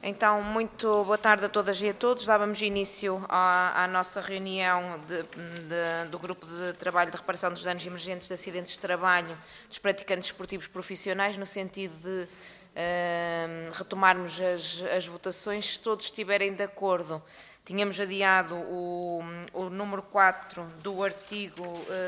Então, muito boa tarde a todas e a todos. Dávamos início à nossa reunião do Grupo de Trabalho de Reparação dos Danos Emergentes de Acidentes de Trabalho dos Praticantes Esportivos Profissionais, no sentido de retomarmos as votações, se todos estiverem de acordo. Tínhamos adiado o número 4 do artigo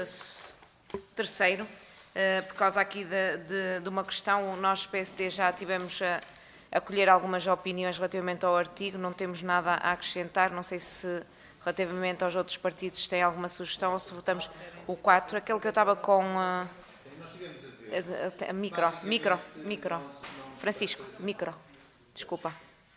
3º, por causa aqui de uma questão. Nós, PSD, já tivemos a colher algumas opiniões relativamente ao artigo, não temos nada a acrescentar, não sei se relativamente aos outros partidos têm alguma sugestão ou se votamos o 4, aquele que eu estava com... Micro. Francisco, micro. Desculpa.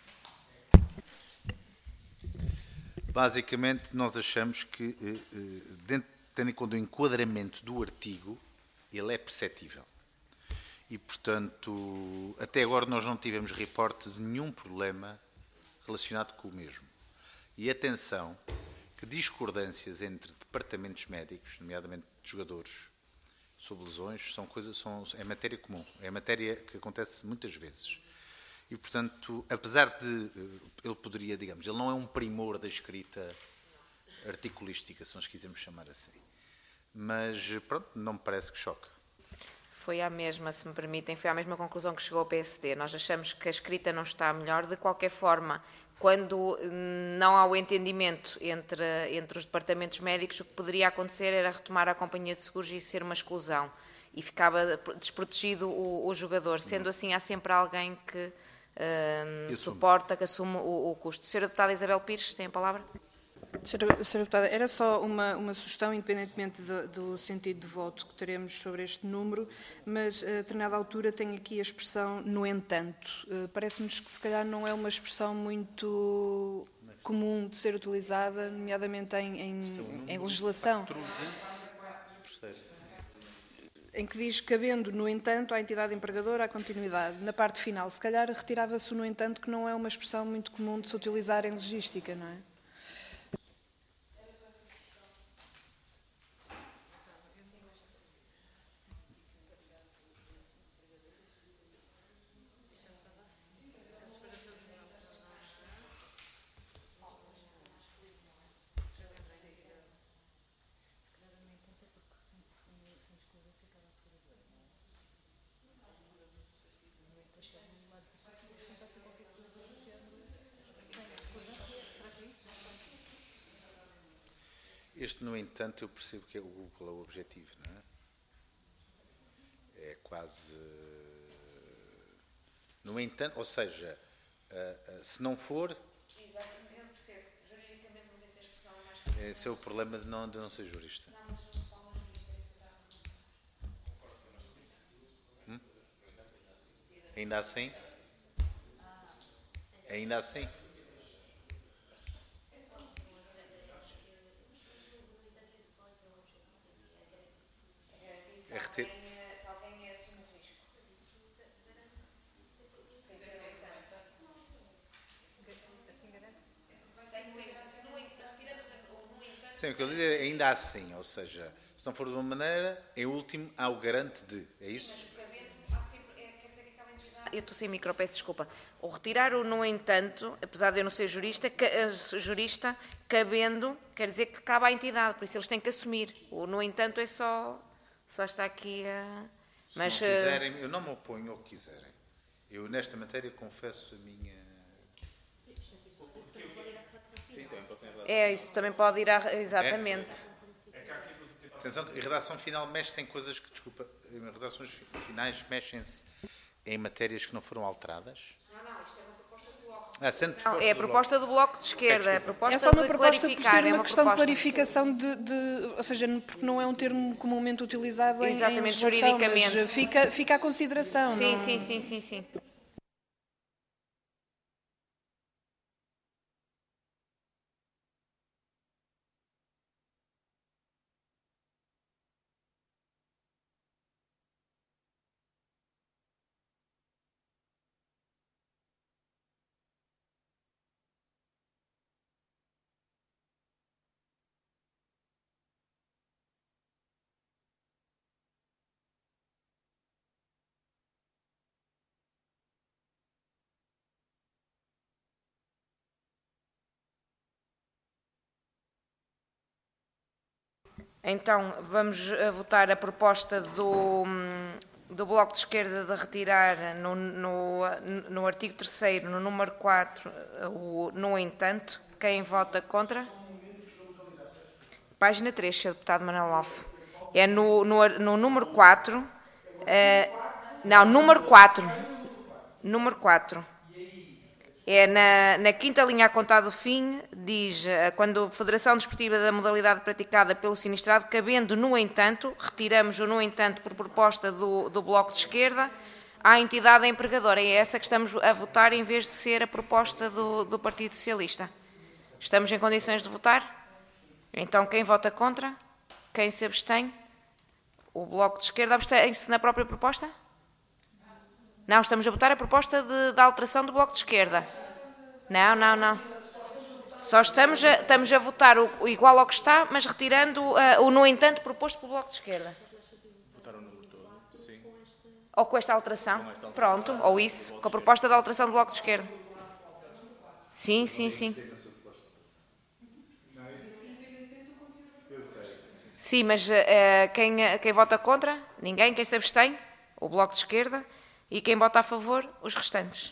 Basicamente, nós achamos que, tendo em conta o enquadramento do artigo, ele é perceptível. E, portanto, até agora nós não tivemos reporte de nenhum problema relacionado com o mesmo. E atenção, que discordâncias entre departamentos médicos, nomeadamente de jogadores, sobre lesões, é matéria comum, é matéria que acontece muitas vezes. E, portanto, apesar de, ele poderia, digamos, ele não é um primor da escrita articulística, se nós quisermos chamar assim. Mas, pronto, não me parece que choque. Foi a mesma, se me permitem, foi a mesma conclusão que chegou ao PSD. Nós achamos que a escrita não está melhor. De qualquer forma, quando não há o entendimento entre os departamentos médicos, o que poderia acontecer era retomar a companhia de seguros e ser uma exclusão. E ficava desprotegido o jogador. Sendo assim, há sempre alguém que suporta, que assume o custo. Sra. Deputada Isabel Pires, tem a palavra? Sra. Deputada, era só uma sugestão, independentemente do sentido de voto que teremos sobre este número, mas a determinada altura tem aqui a expressão "no entanto". Parece-nos que se calhar não é uma expressão muito comum de ser utilizada, nomeadamente em legislação, em que diz cabendo, no entanto, à entidade empregadora a continuidade. Na parte final, se calhar retirava-se o "no entanto", que não é uma expressão muito comum de se utilizar em logística, não é? Este, no entanto, eu percebo que qual é o objetivo, não é? É quase... No entanto, ou seja, se não for... Exatamente, eu percebo. Juridicamente, não sei se a expressão é mais... Esse é o problema de não ser jurista. Ainda assim? Ainda assim? Alguém assume o risco. Sim, o que eu digo é ainda assim, ou seja, se não for de uma maneira, em último há o garante de, é isso? Eu estou sem micro, peço desculpa. O retirar o "no entanto", apesar de eu não ser jurista, cabendo, quer dizer que cabe à entidade, por isso eles têm que assumir. O "no entanto" é só está aqui a... Mas, se não quiserem, eu não me oponho ao que quiserem. Eu, nesta matéria, confesso a minha... Isso também pode ir exatamente. Atenção, a redação final mexe-se em coisas que, desculpa, em redações finais mexem-se em matérias que não foram alteradas. Não, isto é uma proposta do Bloco. Não, É a proposta do Bloco de Esquerda. É só uma proposta por ser uma questão de clarificação, ou seja, porque não é um termo comumente utilizado em legislação, juridicamente. Mas fica à consideração. Sim. Então, vamos votar a proposta do Bloco de Esquerda de retirar no artigo 3º, no número 4, o no entanto. Quem vota contra? Página 3, Sr. Deputado Manuel Lofe. É no número 4. Não, número 4. Número 4. É na quinta linha a contar do fim, diz, quando a Federação Desportiva da modalidade praticada pelo sinistrado, cabendo, no entanto, retiramos o no entanto por proposta do Bloco de Esquerda, à entidade empregadora. É essa que estamos a votar em vez de ser a proposta do Partido Socialista. Estamos em condições de votar? Então, quem vota contra? Quem se abstém? O Bloco de Esquerda abstém-se na própria proposta? Não, estamos a votar a proposta da alteração do Bloco de Esquerda. Não. Só estamos a votar o igual ao que está, mas retirando o no entanto proposto pelo Bloco de Esquerda. Votar o número todo, sim. Ou com esta alteração? Pronto, ou isso, com a proposta da alteração do Bloco de Esquerda. Sim. Sim, mas quem vota contra? Ninguém. Quem se abstém? O Bloco de Esquerda. E quem vota a favor? Os restantes.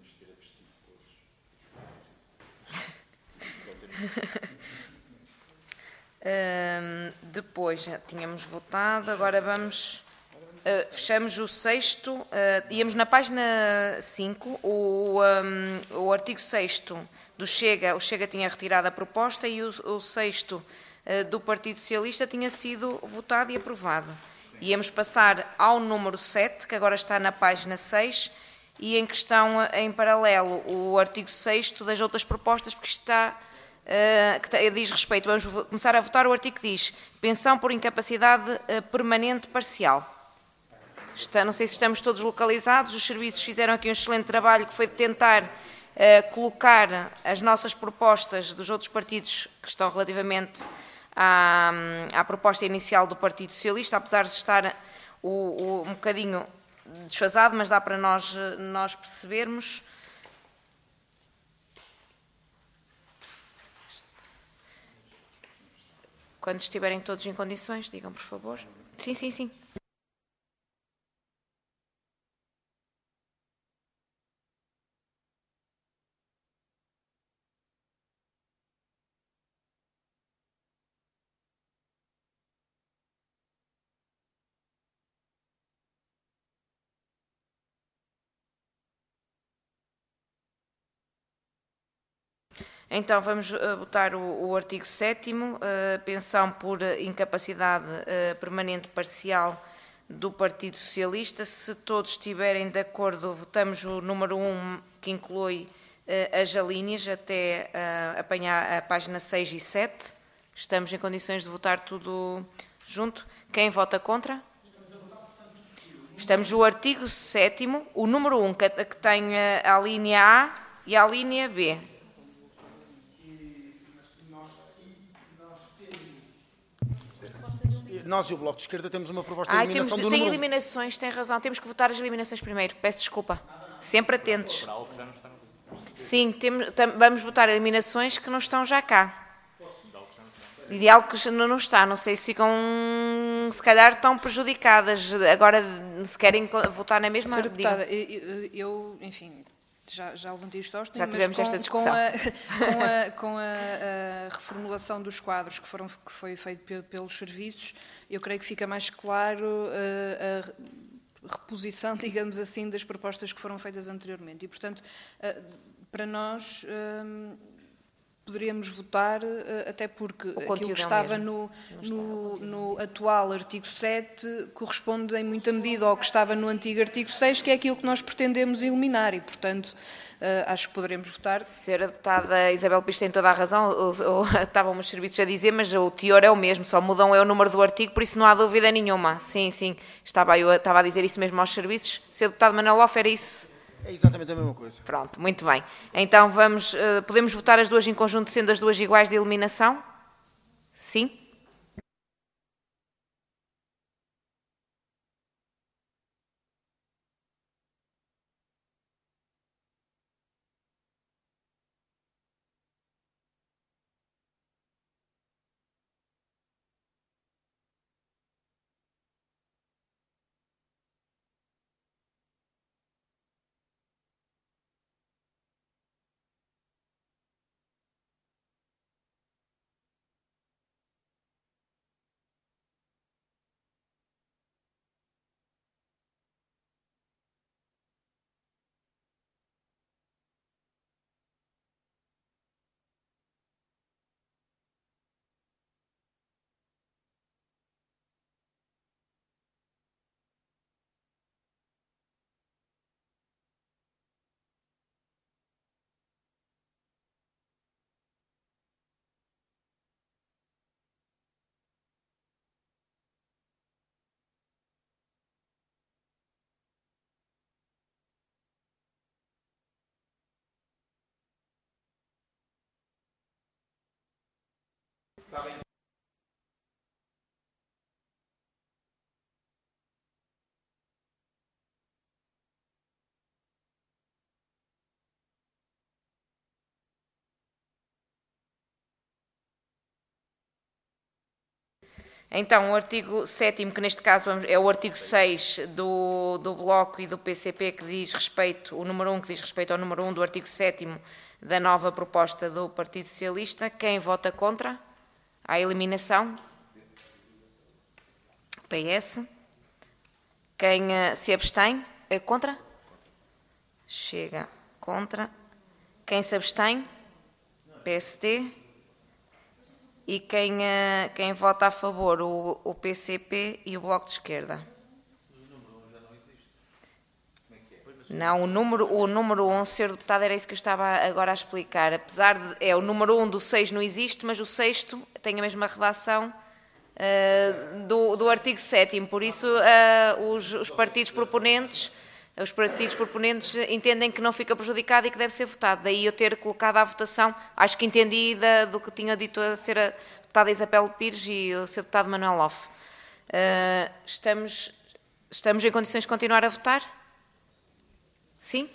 Depois já tínhamos votado, agora vamos... fechamos o 6º, íamos na página 5, o artigo 6º do Chega, o Chega tinha retirado a proposta e o 6º do Partido Socialista tinha sido votado e aprovado. Íamos passar ao número 7, que agora está na página 6, e em que estão em paralelo o artigo 6º das outras propostas, porque está, que diz respeito, vamos começar a votar o artigo que diz pensão por incapacidade permanente parcial. Não sei se estamos todos localizados, os serviços fizeram aqui um excelente trabalho que foi de tentar colocar as nossas propostas dos outros partidos que estão relativamente à proposta inicial do Partido Socialista, apesar de estar um bocadinho desfasado, mas dá para nós percebermos. Quando estiverem todos em condições, digam, por favor. Sim. Então, vamos votar o artigo 7º, pensão por incapacidade permanente parcial do Partido Socialista. Se todos estiverem de acordo, votamos o número 1, que inclui as alíneas, até apanhar a página 6 e 7. Estamos em condições de votar tudo junto. Quem vota contra? Estamos no artigo 7º, o número 1, que tem a linha A e a linha B. Nós e o Bloco de Esquerda temos uma proposta de eliminação do número 1. Tem eliminações, tem razão. Temos que votar as eliminações primeiro. Peço desculpa. Sempre atentos. Sim, vamos votar eliminações que não estão já cá. Ideal que não está. Não sei se ficam, se calhar, tão prejudicadas. Agora, se querem votar na mesma... Senhora Deputada, eu, enfim... Já levantei isto aos Já tivemos esta discussão. Com a reformulação dos quadros que foi feito pelos serviços, eu creio que fica mais claro a reposição, digamos assim, das propostas que foram feitas anteriormente. E, portanto, para nós, poderíamos votar, até porque aquilo que estava no atual artigo 7 corresponde em muita medida ao que estava no antigo artigo 6, que é aquilo que nós pretendemos eliminar e, portanto, acho que poderemos votar. Senhora Deputada Isabel Pires tem toda a razão, estavam os serviços a dizer, mas o teor é o mesmo, só mudam o número do artigo, por isso não há dúvida nenhuma. Sim, eu estava a dizer isso mesmo aos serviços. Senhor Deputado Manuel Lofe, era isso? É exatamente a mesma coisa. Pronto, muito bem. Então podemos votar as duas em conjunto, sendo as duas iguais de eliminação? Sim? Então, o artigo 7º, que neste caso é o artigo 6 do Bloco e do PCP, que diz respeito, o número 1, que diz respeito ao número 1 do artigo 7º da nova proposta do Partido Socialista. Quem vota contra a eliminação? PS. Quem se abstém? Contra? Chega. Contra. Quem se abstém? PSD. E quem vota a favor? O PCP e o Bloco de Esquerda. Não, o número 1, Sr. Deputado, era isso que eu estava agora a explicar. Apesar de... o número 1 do 6 não existe, mas o 6º tem a mesma redação do artigo 7º. Por isso, os partidos proponentes entendem que não fica prejudicado e que deve ser votado. Daí eu ter colocado à votação, acho que entendi do que tinha dito a Sra. Deputada Isabel Pires e o Sr. Deputado Manuel Loff. Estamos em condições de continuar a votar? Sim?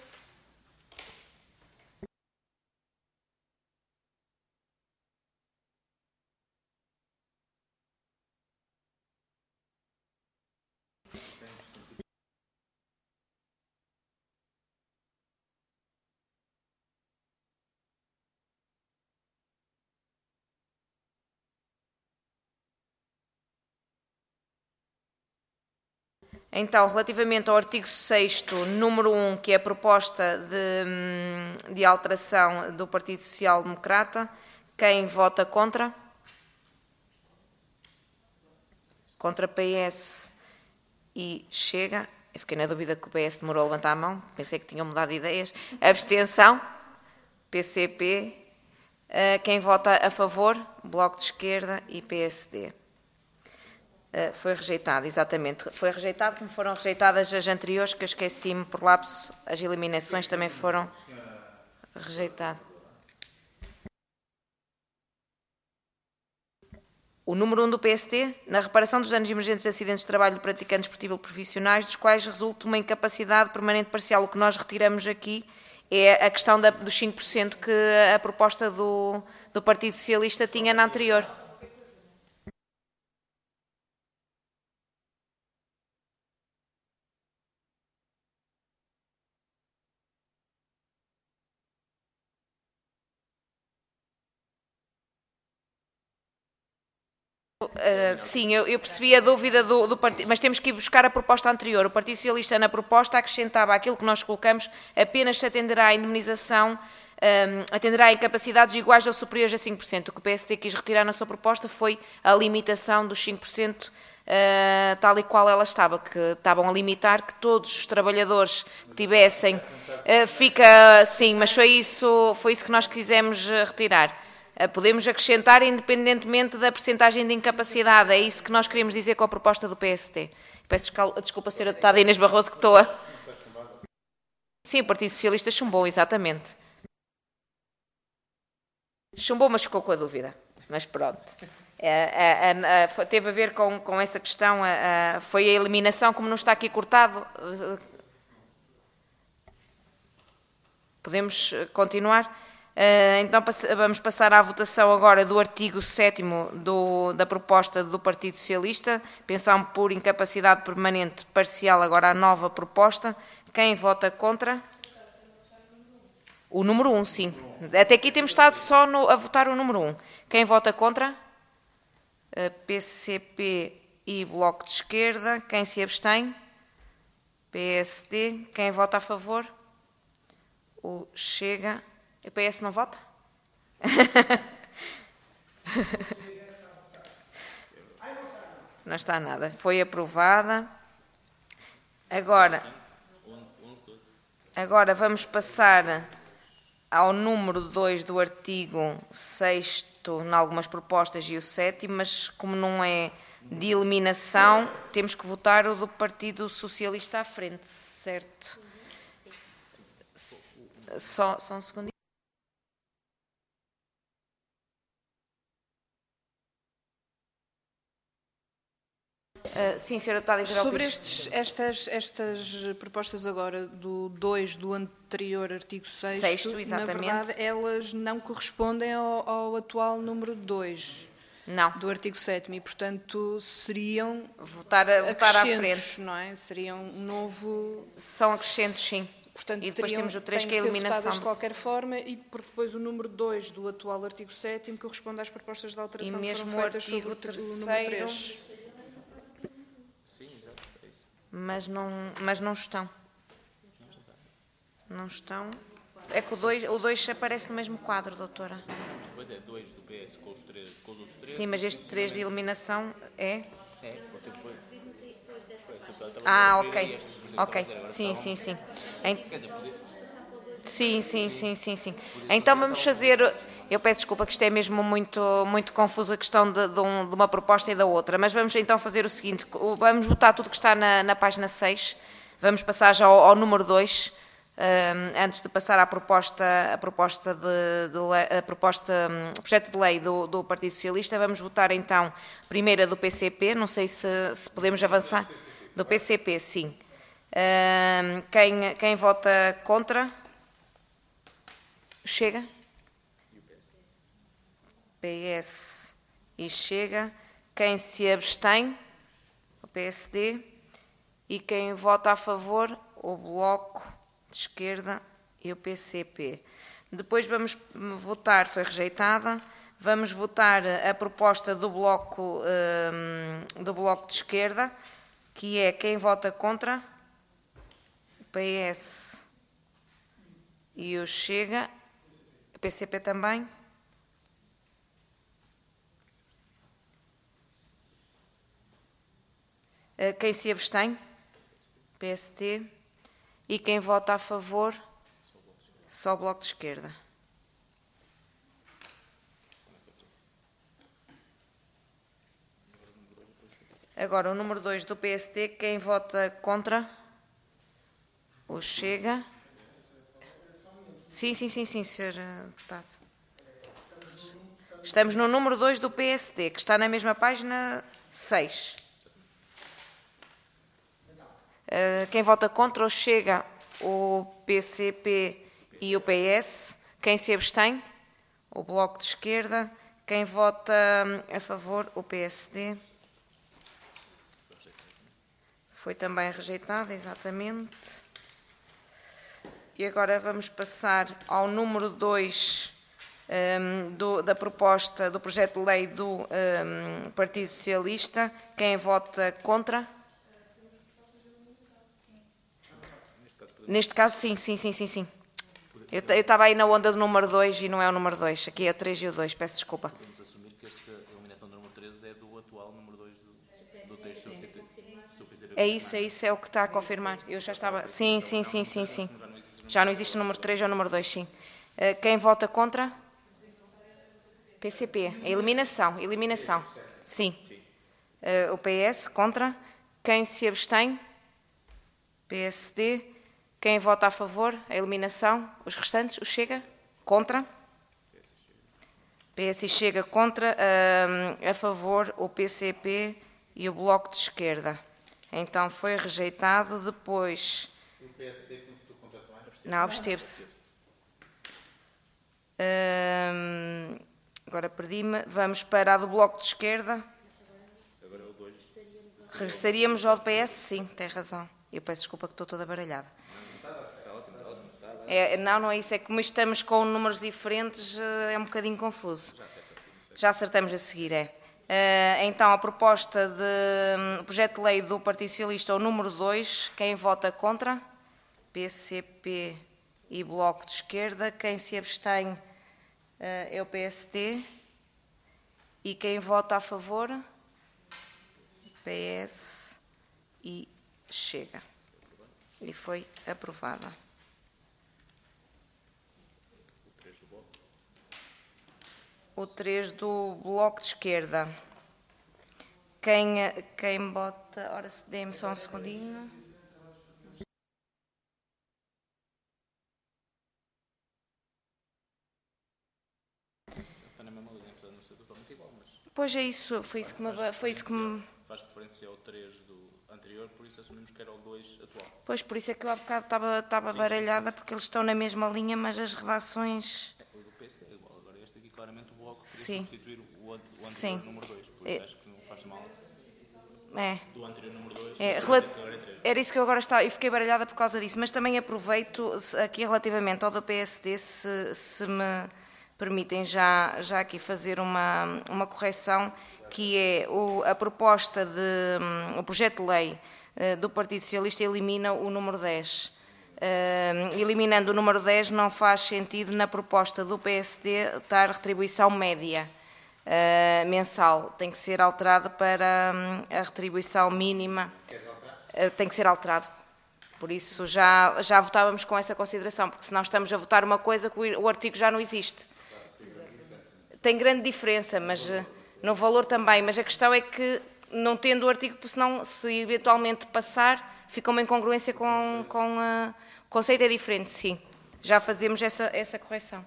Então, relativamente ao artigo 6º, número 1, que é a proposta de alteração do Partido Social Democrata, quem vota contra? Contra PS e Chega. Eu fiquei na dúvida que o PS demorou a levantar a mão, pensei que tinham mudado de ideias. Abstenção? PCP. Quem vota a favor? Bloco de Esquerda e PSD. Foi rejeitado, exatamente. Foi rejeitado como foram rejeitadas as anteriores, que eu esqueci-me por lapso, as eliminações também foram rejeitadas. O número 1 do PSD, na reparação dos danos emergentes de acidentes de trabalho de praticantes esportivos profissionais, dos quais resulta uma incapacidade permanente parcial. O que nós retiramos aqui é a questão dos 5% que a proposta do Partido Socialista tinha na anterior. Sim, eu percebi a dúvida do partido, mas temos que ir buscar a proposta anterior. O Partido Socialista, na proposta, acrescentava aquilo que nós colocamos, apenas se atenderá à indemnização, atenderá a incapacidades iguais ou superiores a 5%. O que o PSD quis retirar na sua proposta foi a limitação dos 5%, tal e qual ela estava, que estavam a limitar que todos os trabalhadores que tivessem... sim, mas foi isso que nós quisemos retirar. Podemos acrescentar independentemente da percentagem de incapacidade. É isso que nós queríamos dizer com a proposta do PSD. Peço desculpa, Sra. Deputada Inês Barroso, que estou a... Sim, o Partido Socialista chumbou, exatamente. Chumbou, mas ficou com a dúvida. Mas pronto. Teve a ver com essa questão, foi a eliminação, como não está aqui cortado. Podemos continuar? Então vamos passar à votação agora do artigo 7º da proposta do Partido Socialista, pensão por incapacidade permanente parcial, agora a nova proposta. Quem vota contra? O número 1, sim. Até aqui temos estado só a votar o número 1. Quem vota contra? PCP e Bloco de Esquerda. Quem se abstém? PSD. Quem vota a favor? O Chega. O PS não vota? Não está nada. Foi aprovada. Agora vamos passar ao número 2 do artigo 6º, em algumas propostas, e o 7º, mas como não é de eliminação, temos que votar o do Partido Socialista à frente, certo? Só um segundo. Sim, Sra. Deputada Isabel Sobre Pires. estas propostas agora do 2 do anterior artigo 6º, Sexto, na exatamente. verdade, elas não correspondem ao atual número 2 Não. do artigo 7º e, portanto, seriam Votar à acrescentos, frente. não é? Seriam um novo... São acrescentos, sim. Portanto, E depois temos o 3, têm que é a de ser eliminação. votadas de qualquer forma, e porque depois o número 2 do atual artigo 7º corresponde às propostas de alteração E mesmo que o foram feitas sobre artigo o número 3º. 3. Sim, exato, é isso. Mas não estão. Não estão. É que o 2 aparece no mesmo quadro, doutora. Mas depois é 2 do PS com os outros 3. Sim, mas este 3 de eliminação é... É, vou ter depois. Ok. Ok. Sim. Quer dizer, Sim. Então vamos fazer... Eu peço desculpa que isto é mesmo muito confuso a questão de uma proposta e da outra, mas vamos então fazer o seguinte, vamos votar tudo que está na página 6, vamos passar já ao número 2, antes de passar à projeto de lei do Partido Socialista. Vamos votar então primeiro a do PCP, não sei se podemos avançar, do PCP, sim. Quem vota contra? Chega? PS e Chega. Quem se abstém? O PSD. E quem vota a favor? O Bloco de Esquerda e o PCP. Depois vamos votar, foi rejeitada, vamos votar a proposta do Bloco de Esquerda, que é quem vota contra? O PS e o Chega. O PCP também. Quem se abstém? PSD. E quem vota a favor? Só o Bloco de Esquerda. Agora, o número 2 do PSD, quem vota contra? O Chega. Sim, Sr. Deputado. Estamos no número 2 do PSD, que está na mesma página 6. Quem vota contra o Chega, o PCP e o PS. Quem se abstém? O Bloco de Esquerda. Quem vota a favor? O PSD. Foi também rejeitada, exatamente. E agora vamos passar ao número 2 da proposta do projeto de lei do Partido Socialista. Quem vota contra? Neste caso, sim. Eu estava aí na onda do número 2 e não é o número 2. Aqui é o 3 e o 2, peço desculpa. podemos assumir que esta eliminação do número 13 é do atual número 2 do texto substitutivo. É isso, é o que está a confirmar. Eu já estava... Sim. Já não existe o número 3, é o número 2, sim. Quem vota contra? PCP. Eliminação. Sim. O PS contra. Quem se abstém? PSD. Quem vota a favor? A eliminação. Os restantes? O Chega? Contra? PS e Chega contra. A favor o PCP e o Bloco de Esquerda. Então foi rejeitado. Depois... O PSD que votou contra também? Não, absteve-se. Agora perdi-me. Vamos para a do Bloco de Esquerda. Agora é o 2. Regressaríamos ao do PS? Sim, tem razão. Eu peço desculpa que estou toda baralhada. Não é isso. É que como estamos com números diferentes, é um bocadinho confuso. Já acertamos a seguir, é. Então, a proposta de projeto de lei do Partido Socialista, o número 2, quem vota contra? PCP e Bloco de Esquerda. Quem se abstém é o PSD. E quem vota a favor? PS e Chega. E foi aprovada. O 3 do Bloco de Esquerda. Quem vota... Ora, dê-me só um segundinho. Está na mesma linha, apesar de não ser totalmente igual, mas... Pois é isso, foi isso que me faz referência ao 3 do anterior, por isso assumimos que era o 2 atual. Pois, por isso é que eu há bocado estava baralhada, porque eles estão na mesma linha, mas as redações... O do PSD é igual, agora este aqui claramente o Bloco queria Sim. substituir o anterior Sim. número 2, por isso acho que não faz mal. É. Do anterior número 2, Era isso que eu agora estava, e fiquei baralhada por causa disso, mas também aproveito aqui relativamente ao do PSD, se me permitem já aqui fazer uma correção, que é a proposta o projeto de lei do Partido Socialista elimina o número 10. Eliminando o número 10 não faz sentido na proposta do PSD estar retribuição média. Mensal, tem que ser alterado para a retribuição mínima, tem que ser alterado. Por isso já votávamos com essa consideração, porque senão estamos a votar uma coisa que o artigo já não existe. Tem grande diferença, mas no valor também, mas a questão é que não tendo o artigo, senão se eventualmente passar, fica uma incongruência com o conceito é diferente, sim. Já fazemos essa correção.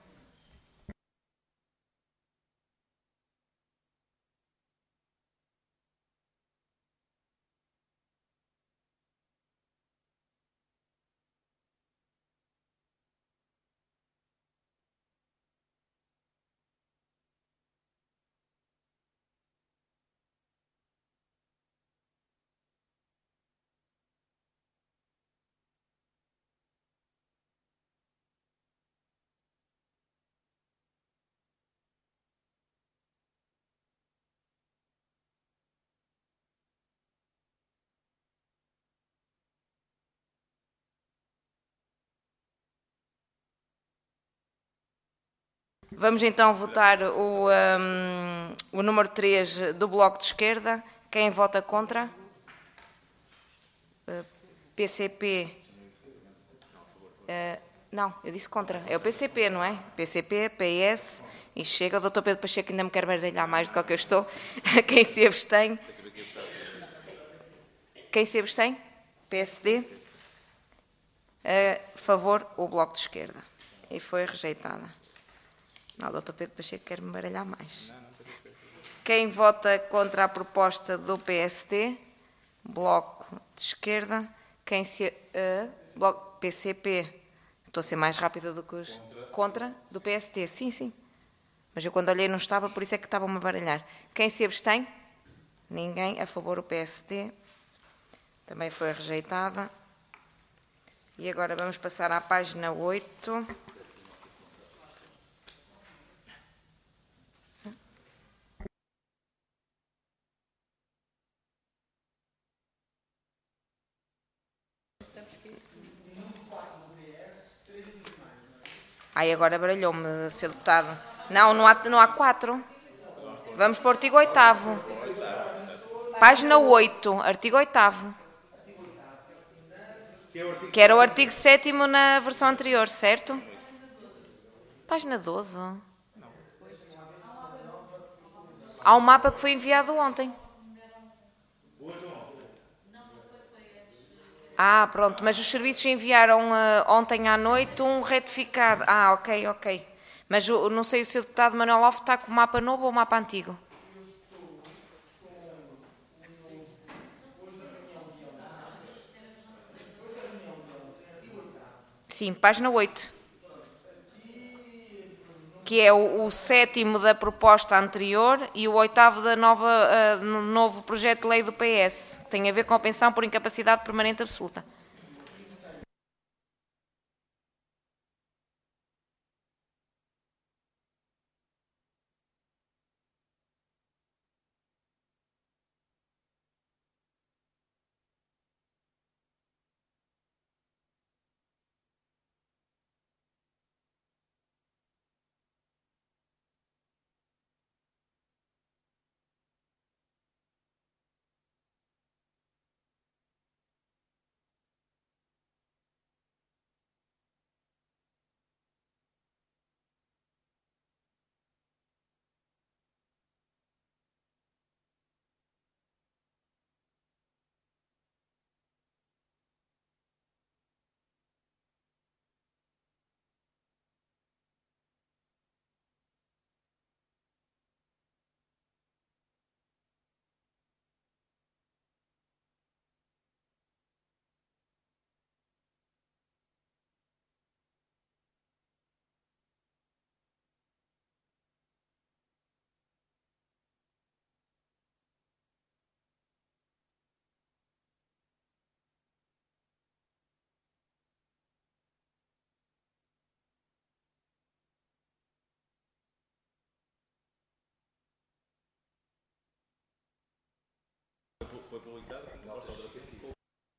Vamos então votar o número 3 do Bloco de Esquerda. Quem vota contra? PCP. Não, eu disse contra. É o PCP, não é? PCP, PS e Chega. O Dr. Pedro Pacheco ainda me quer baralhar mais do que o que eu estou. Quem se abstém? Quem se abstém? PSD. A favor, o Bloco de Esquerda. E foi rejeitada. Não, o Dr. Pedro Pacheco quer me baralhar mais. Quem vota contra a proposta do PSD? Bloco de Esquerda. Quem se... Bloco PCP. Estou a ser mais rápida do que os... Contra? Do PSD. Sim, sim. Mas eu quando olhei não estava, por isso é que estavam-me a baralhar. Quem se abstém? Ninguém. A favor, o PSD. Também foi rejeitada. E agora vamos passar à página 8. Agora baralhou-me, Sr. Deputado. Não há 4. Vamos para o artigo 8º. Página 8, artigo 8º. Que era o artigo 7º na versão anterior, certo? Página 12. Há um mapa que foi enviado ontem. Pronto, mas os serviços enviaram ontem à noite um retificado. Ok. Mas não sei, o Sr. Deputado Manuel Lopes está com o mapa novo ou o mapa antigo? Sim, página 8. Que é o 7º da proposta anterior e o 8º do novo projeto de lei do PS, que tem a ver com a pensão por incapacidade permanente absoluta. foi publicado, a vossa alteração ficou.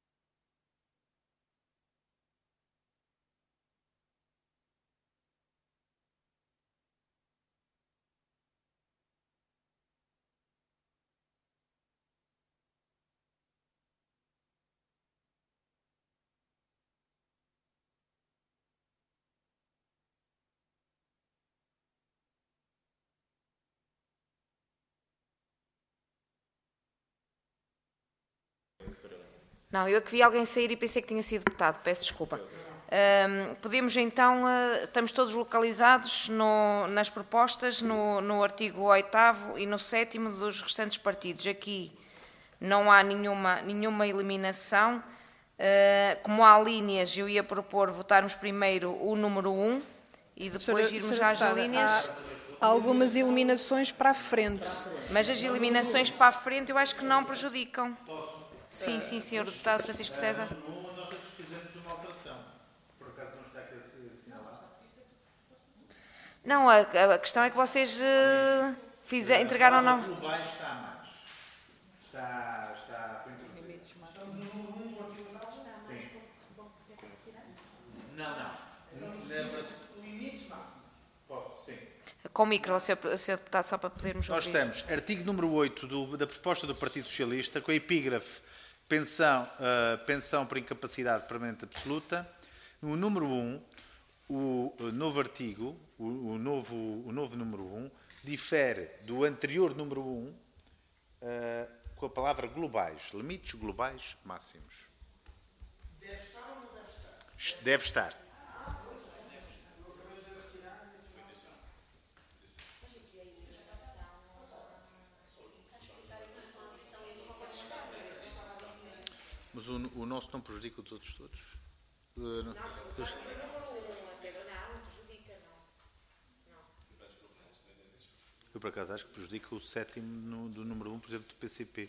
Não, eu que vi alguém sair e pensei que tinha sido deputado, peço desculpa. Podemos então, estamos todos localizados nas propostas, no artigo 8º e no 7º dos restantes partidos. Aqui não há nenhuma eliminação. Como há linhas, eu ia propor votarmos primeiro o número 1 e depois irmos às linhas. Há algumas eliminações para a frente. Mas as eliminações para a frente eu acho que não prejudicam. Sim, Sr. Deputado Francisco César. Nós fizemos uma alteração. Por acaso não está aqui assinalado? Não, a questão é que vocês entregaram não. O globais está a mais. Foi introduzido. Estamos no número 1, Sim. Não. Limites máximos. Posso, sim. Com o micro, Sr. Deputado, só para podermos ouvir. Nós temos artigo número 8 da proposta do Partido Socialista, com a epígrafe pensão por incapacidade permanente absoluta. No número 1, o novo artigo, o novo número 1, difere do anterior número 1 com a palavra globais, limites globais máximos. Deve estar ou não deve estar? Deve estar. Mas o nosso não prejudica os outros todos? Não, prejudica não. Eu, por acaso, acho que prejudica o 7º do número 1, por exemplo, do PCP.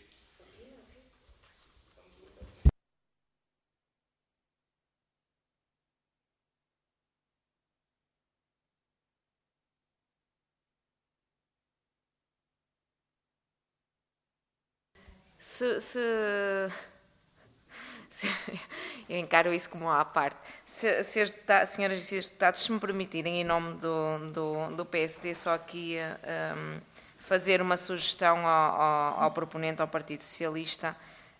Eu encaro isso como à parte. Senhoras e senhores deputados, se me permitirem, em nome do PSD, só aqui fazer uma sugestão ao proponente, ao Partido Socialista,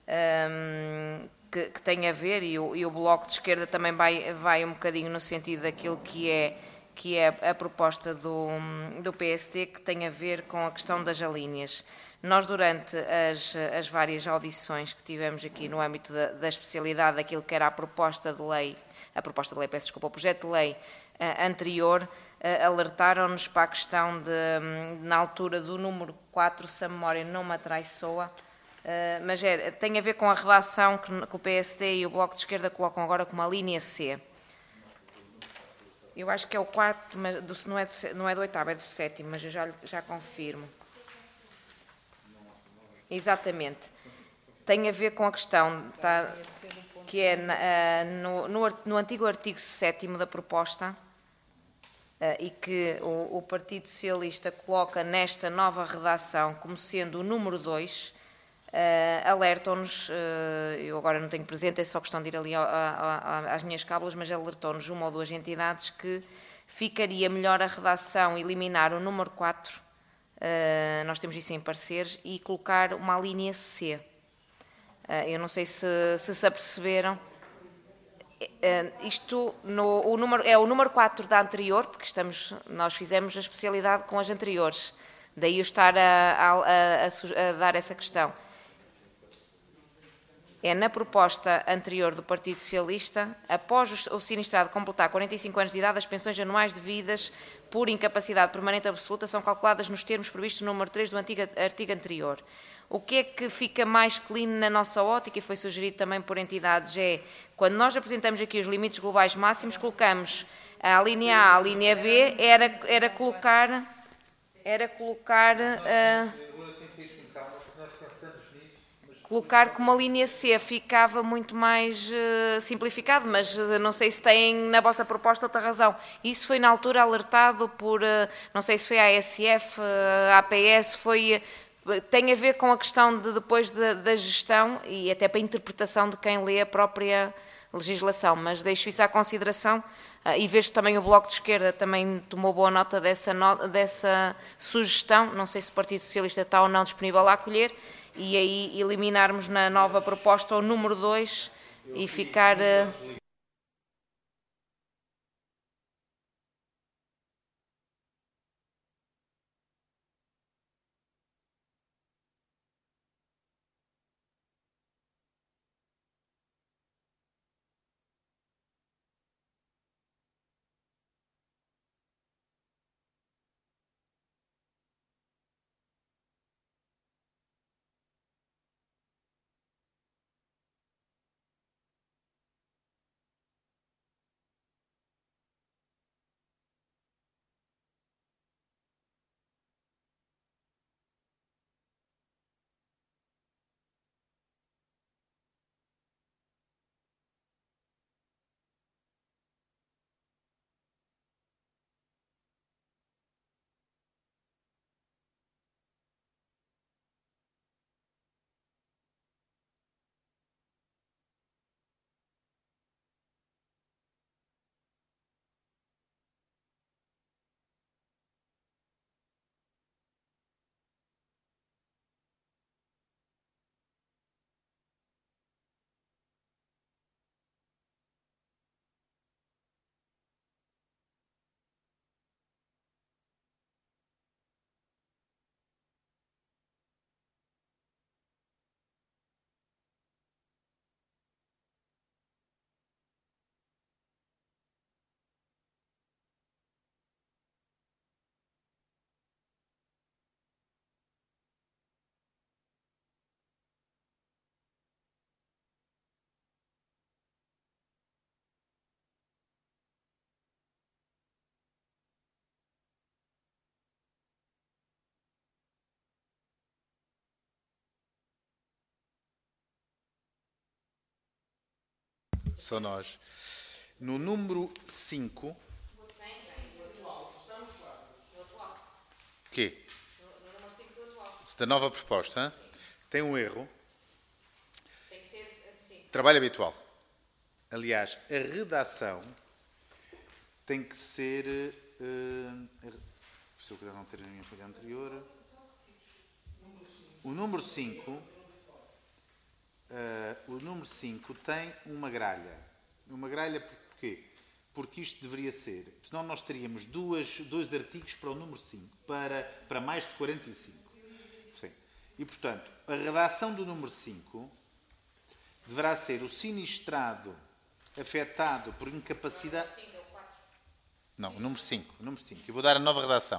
que tem a ver, e o Bloco de Esquerda também vai um bocadinho no sentido daquilo que é a proposta do PSD, que tem a ver com a questão das alíneas. Nós, durante as várias audições que tivemos aqui no âmbito da especialidade daquilo que era a proposta de lei, o projeto de lei anterior, alertaram-nos para a questão na altura do número 4, se a memória não me atraiçoa, mas tem a ver com a redação que o PSD e o Bloco de Esquerda colocam agora como a linha C. Eu acho que é o 4, mas não é do 8º, é do 7º, mas eu já confirmo. Exatamente. Tem a ver com a questão que é no antigo artigo 7º da proposta e que o Partido Socialista coloca nesta nova redação como sendo o número 2, alertam-nos, eu agora não tenho presente, é só questão de ir ali às minhas cábulas, mas alertou-nos uma ou duas entidades que ficaria melhor a redação eliminar o número 4, nós temos isso em pareceres, e colocar uma linha C. Eu não sei se aperceberam. Isto é o número 4 da anterior, porque nós fizemos a especialidade com as anteriores. Daí eu estar a dar essa questão. É na proposta anterior do Partido Socialista, após o sinistrado completar 45 anos de idade, as pensões anuais devidas por incapacidade permanente absoluta são calculadas nos termos previstos no número 3 do artigo anterior. O que é que fica mais clean na nossa ótica, e foi sugerido também por entidades, é, quando nós apresentamos aqui os limites globais máximos, colocamos a linha A, a linha B, era colocar colocar como a linha C, ficava muito mais simplificado, mas não sei se têm na vossa proposta outra razão. Isso foi na altura alertado por, não sei se foi a ASF, a APS, tem a ver com a questão de depois da gestão e até para a interpretação de quem lê a própria legislação, mas deixo isso à consideração e vejo também o Bloco de Esquerda também tomou boa nota dessa sugestão, não sei se o Partido Socialista está ou não disponível a acolher, e aí eliminarmos na nova proposta o número 2 e ficar... Só nós. No número 5... O quê? Da nova proposta, tem um erro. Tem que ser assim. Trabalho habitual. Aliás, a redação tem que ser... se eu quiser não ter a minha folha anterior... O número 5... o número 5 tem uma gralha. Uma gralha porquê? Porque isto deveria ser... Senão nós teríamos dois artigos para o número 5, para mais de 45. Sim. E, portanto, a redação do número 5 deverá ser o sinistrado afetado por incapacidade... Não, o número 5. O número 5. Eu vou dar a nova redação.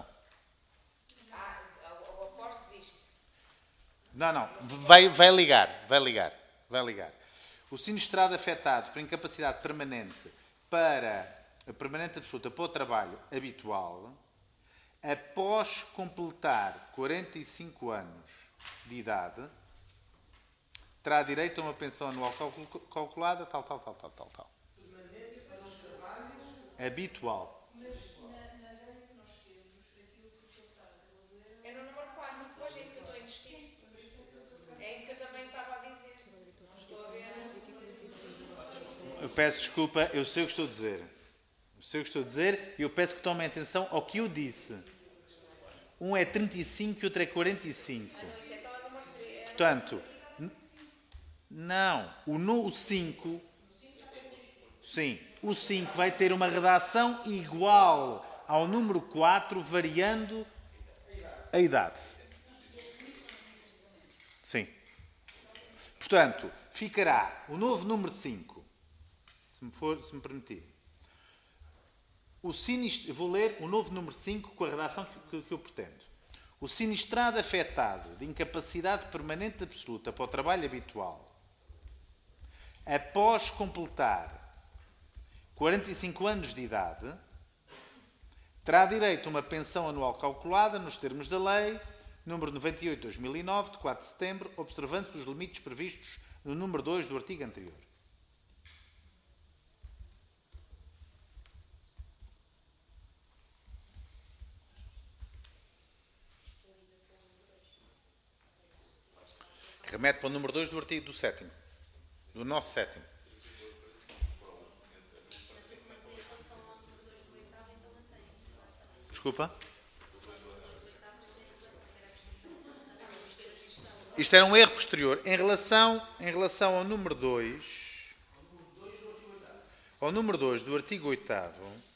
O após desiste. Não. Vai ligar. O sinistrado afetado por incapacidade permanente permanente absoluta para o trabalho habitual, após completar 45 anos de idade, terá direito a uma pensão anual calculada, tal. Habitual. É no número 4, depois é isso que eu estou a insistir. É isso que eu também estava a dizer. Não estou a ver. Eu peço desculpa, eu sei o que estou a dizer. E eu peço que tomem atenção ao que eu disse. Um é 35 e outro é 45. Portanto, não. O 5... Sim. O 5 vai ter uma redação igual ao número 4, variando a idade. Sim. Portanto, ficará o novo número 5, se me permitir. Eu vou ler o novo número 5 com a redação que eu pretendo. O sinistrado afetado de incapacidade permanente absoluta para o trabalho habitual, após completar 45 anos de idade, terá direito a uma pensão anual calculada nos termos da lei número 98/2009, de 4 de setembro, observando-se os limites previstos no número 2 do artigo anterior. Remete para o número 2 do artigo do 7º. Do nosso 7º. Desculpa? Isto era um erro posterior. Em relação ao número 2, ao número 2 do artigo 8º,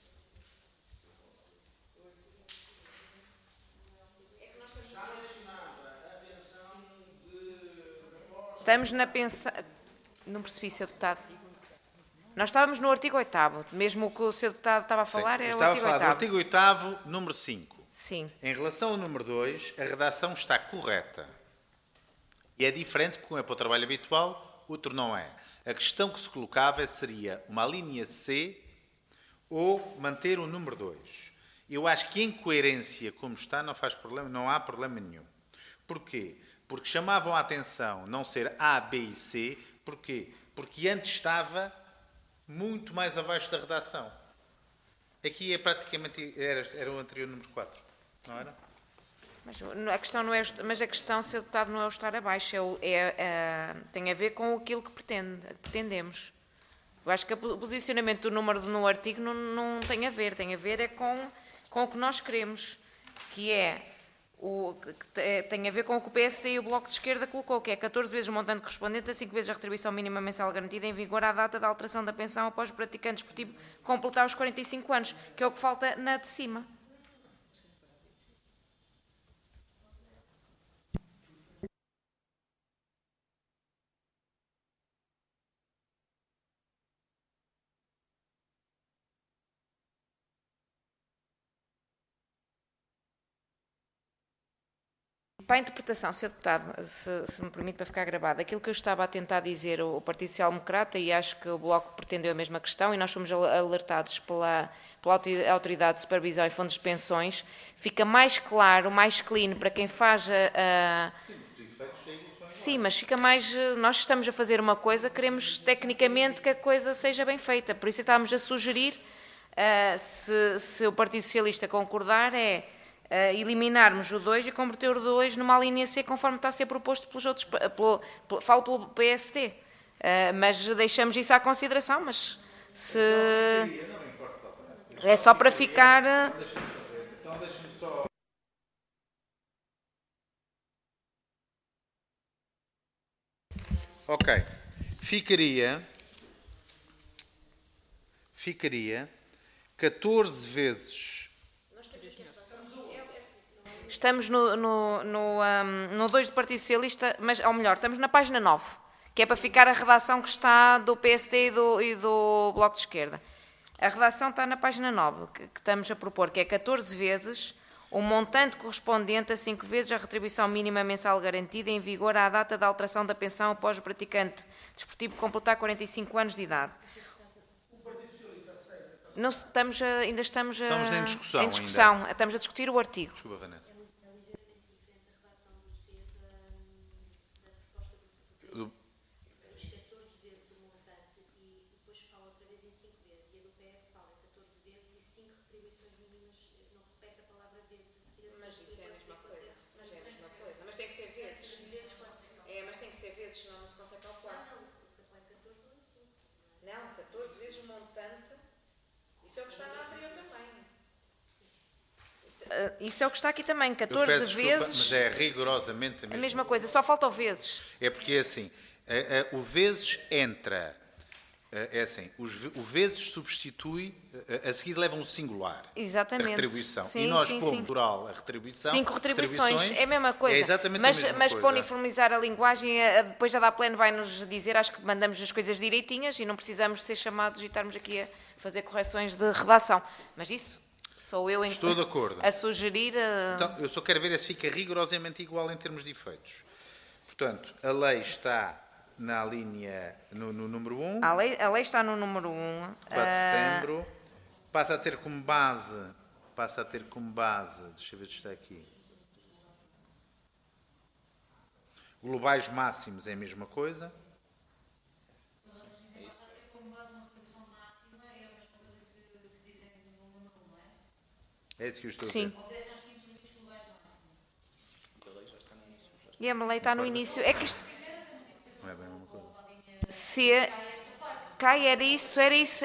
estamos na pensão... Não percebi, Sr. Deputado. Nós estávamos no artigo 8º. Mesmo o que o Sr. Deputado estava a falar é o artigo 8º. Estava a falar do artigo 8º, número 5. Sim. Em relação ao número 2, a redação está correta. E é diferente porque um é para o trabalho habitual, outro não é. A questão que se colocava seria uma linha C ou manter o número 2. Eu acho que em coerência, como está, não faz problema, não há problema nenhum. Porquê? Porque chamavam a atenção não ser A, B e C. Porquê? Porque antes estava muito mais abaixo da redação. Aqui é praticamente era o anterior número 4, não era? Mas a questão não é, mas a questão, Sr. Deputado, não é o estar abaixo, tem a ver com aquilo que pretendemos. Eu acho que o posicionamento do número no artigo não tem a ver é com o que nós queremos, que tem a ver com o que o PSD e o Bloco de Esquerda colocou, que é 14 vezes o montante correspondente a 5 vezes a retribuição mínima mensal garantida em vigor à data da alteração da pensão após o praticante esportivo completar os 45 anos, que é o que falta na de cima. Para a interpretação, Sr. Deputado, se me permite para ficar gravado, aquilo que eu estava a tentar dizer o Partido Social Democrata, e acho que o Bloco pretendeu a mesma questão, e nós fomos alertados pela Autoridade de Supervisão e Fundos de Pensões, fica mais claro, mais clean para quem faz Sim, mas fica mais... Nós estamos a fazer uma coisa, queremos tecnicamente que a coisa seja bem feita, por isso estávamos a sugerir, se o Partido Socialista concordar, eliminarmos o 2 e converter o 2 numa linha C conforme está a ser proposto pelos outros, falo pelo PSD, mas deixamos isso à consideração, mas se é só para ficar... Ok, ficaria 14 vezes... Estamos no 2 do Partido Socialista, mas, ou melhor, estamos na página 9, que é para ficar a redação que está do PSD e do Bloco de Esquerda. A redação está na página 9, que estamos a propor, que é 14 vezes o montante correspondente a 5 vezes a retribuição mínima mensal garantida em vigor à data da alteração da pensão após o praticante desportivo completar 45 anos de idade. Não, ainda estamos em discussão. Estamos a discutir o artigo. Desculpa, Vanessa. Senão não se consegue calcular. Não, 14 vezes o montante. Isso é o que está na anterior também. Isso é o que está aqui também, 14 vezes. Desculpa, mas é rigorosamente a mesma coisa, só falta o vezes. É porque é assim, o vezes entra, é assim, o vezes substitui, a seguir leva um singular. Exatamente. A retribuição. Sim, e nós sim, pomos plural a retribuição. 5 retribuições, é a mesma coisa. É exatamente mas, a mesma mas coisa. para uniformizar a linguagem, depois a DAPLEN vai-nos dizer, acho que mandamos as coisas direitinhas e não precisamos ser chamados e estarmos aqui a fazer correções de redação. Mas isso sou eu Estou de acordo. A sugerir... Então, eu só quero ver se fica rigorosamente igual em termos de efeitos. Portanto, a lei está na linha, no número 1. A lei está no número 1. 4 de setembro. Passa a ter como base, deixa eu ver se está aqui. Globais máximos é a mesma coisa. É isso que eu estou a dizer. Sim. E a lei está no início. É que isto... Não é bem a mesma coisa. Se cai, era isso.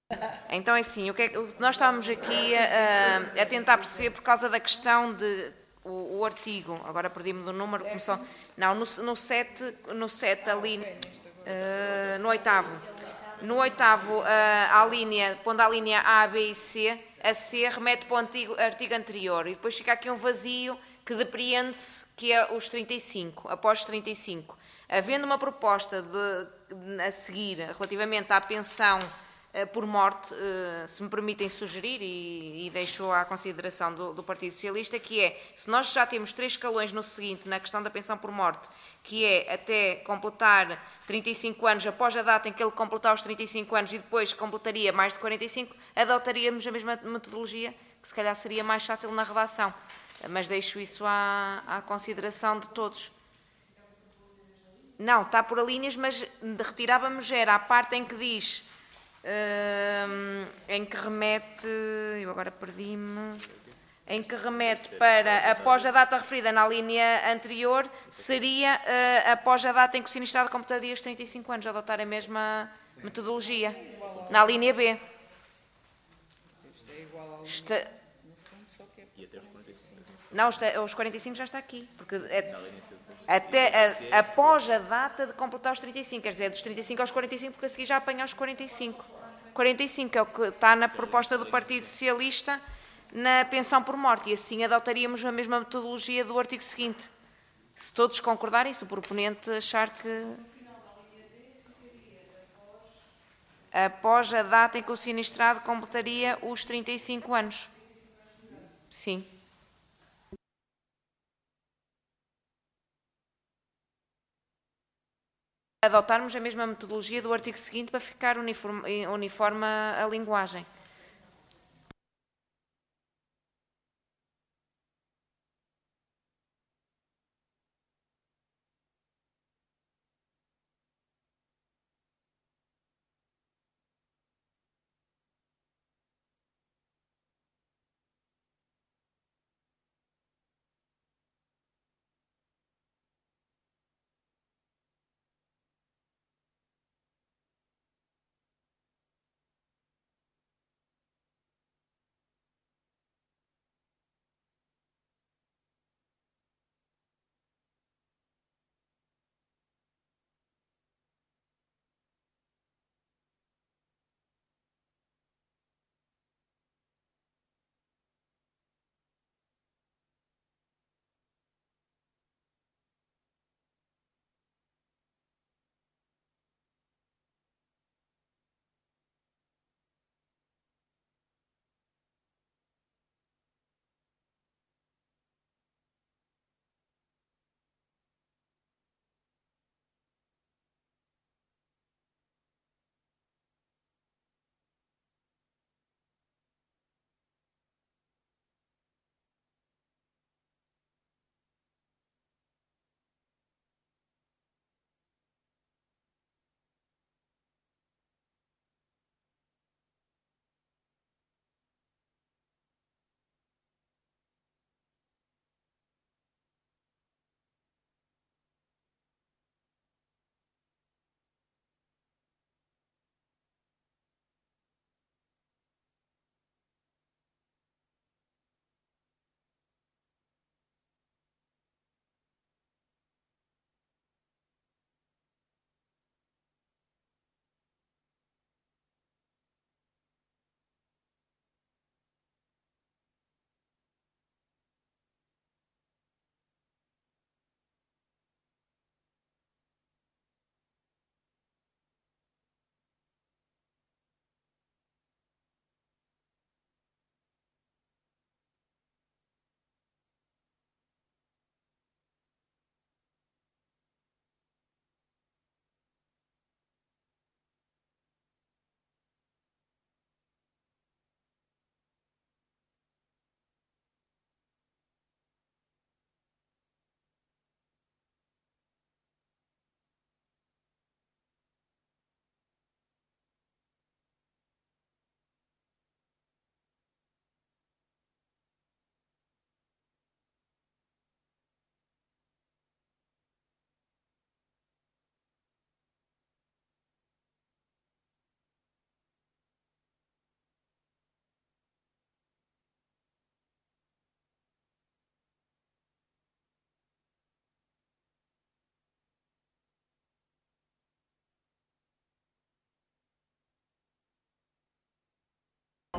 Então é assim, o que nós estávamos aqui a tentar perceber por causa da questão de o artigo, agora perdi-me do número, começou, não, no 7 ali, no oitavo. No oitavo, à linha, pondo a linha A, B e C, a C remete para o artigo anterior e depois fica aqui um vazio que depreende-se, que é os 35, após os 35. Havendo uma proposta a seguir relativamente à pensão por morte, se me permitem sugerir, e deixo à consideração do Partido Socialista, que é, se nós já temos 3 escalões no seguinte, na questão da pensão por morte, que é até completar 35 anos, após a data em que ele completar os 35 anos e depois completaria mais de 45, adotaríamos a mesma metodologia, que se calhar seria mais fácil na redação. Mas deixo isso à consideração de todos. Não, está por linhas, mas retirávamos era a parte em que diz, em que remete, eu agora perdi-me, em que remete para após a data referida na linha anterior, seria após a data em que o sinistrado completaria os 35 anos, adotar a mesma metodologia. Na linha B. E até os 45. Não, os 45 já está aqui, porque até após a data de completar os 35, quer dizer, dos 35 aos 45, porque a seguir já apanha os 45. 45 é o que está na proposta do Partido Socialista na pensão por morte, e assim adotaríamos a mesma metodologia do artigo seguinte. Se todos concordarem, se o proponente achar que após a data em que o sinistrado completaria os 35 anos. Sim. Adotarmos a mesma metodologia do artigo seguinte para ficar uniforme a linguagem.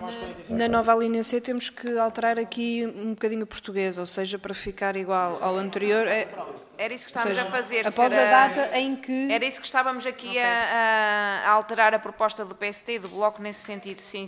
Na nova linha C temos que alterar aqui um bocadinho o português, ou seja, para ficar igual ao anterior. Era isso que estávamos a fazer. Após a data em que... Era isso que estávamos aqui a alterar a proposta do PST e do Bloco nesse sentido. Sim.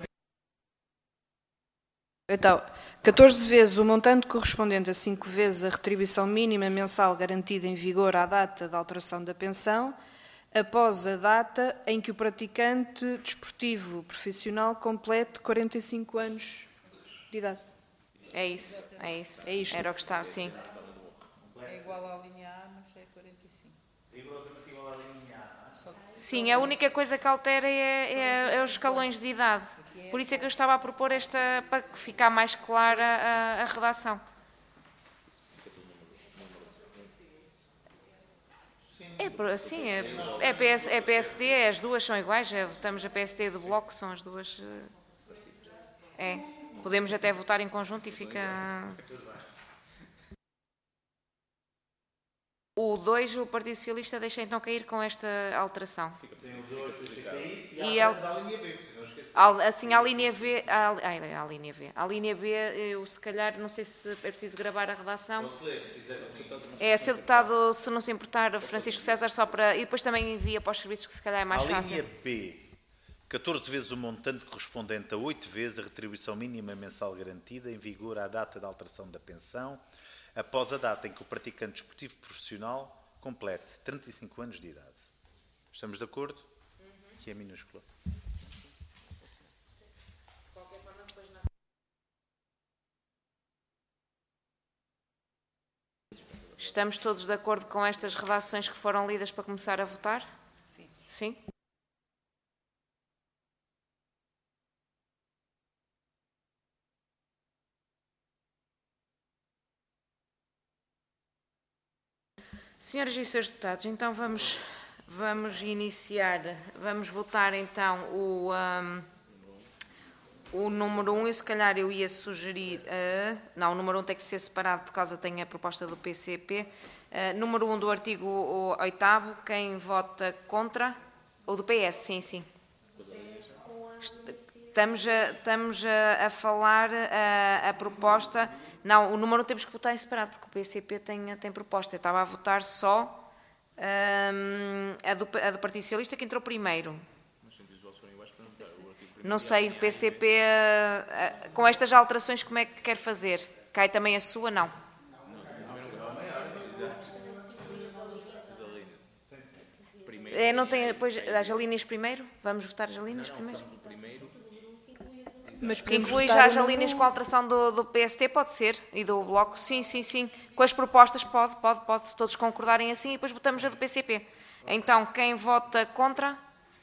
Então, 14 vezes o montante correspondente a 5 vezes a retribuição mínima mensal garantida em vigor à data da alteração da pensão, após a data em que o praticante desportivo profissional complete 45 anos de idade. É isso. É isto. Era o que estava, sim. É igual à linha A, mas é 45. Rigorosamente igual à linha A. Sim, a única coisa que altera é os escalões de idade. Por isso é que eu estava a propor esta, para ficar mais clara a redação. Sim, é PSD, as duas são iguais, votamos a PSD do Bloco, são as duas. Podemos até votar em conjunto e fica. O 2, o Partido Socialista deixa então cair com esta alteração. E a linha B, precisam esquecer. Assim, a linha V, a linha B, eu se calhar, não sei se é preciso gravar a redação. É ser deputado, se não se importar, Francisco César, só para... E depois também envia para os serviços, que se calhar é mais fácil. A linha B, 14 vezes o montante correspondente a 8 vezes a retribuição mínima mensal garantida em vigor à data da alteração da pensão, após a data em que o praticante desportivo profissional complete 35 anos de idade. Estamos de acordo? Que é minúscula. Estamos todos de acordo com estas redações que foram lidas para começar a votar? Sim. Sim? Senhoras e senhores deputados, então vamos votar então o número 1, e se calhar eu ia sugerir, não, o número 1 tem que ser separado por causa tem a proposta do PCP. Número 1 do artigo 8º, quem vota contra? Ou do PS, sim. Estamos a falar a proposta. Não, o número 1 temos que votar em separado, porque o PCP tem proposta. Eu estava a votar só a do Partido Socialista, que entrou primeiro. Não sei, o PCP, com estas alterações, como é que quer fazer? Cai também a sua? Não. Não tem, depois, as alíneas primeiro? Vamos votar as alíneas primeiro? Mas Que inclui já as alíneas com a alteração do PST, pode ser, e do Bloco, sim. Com as propostas pode, se todos concordarem assim, e depois votamos a do PCP. Então, quem vota contra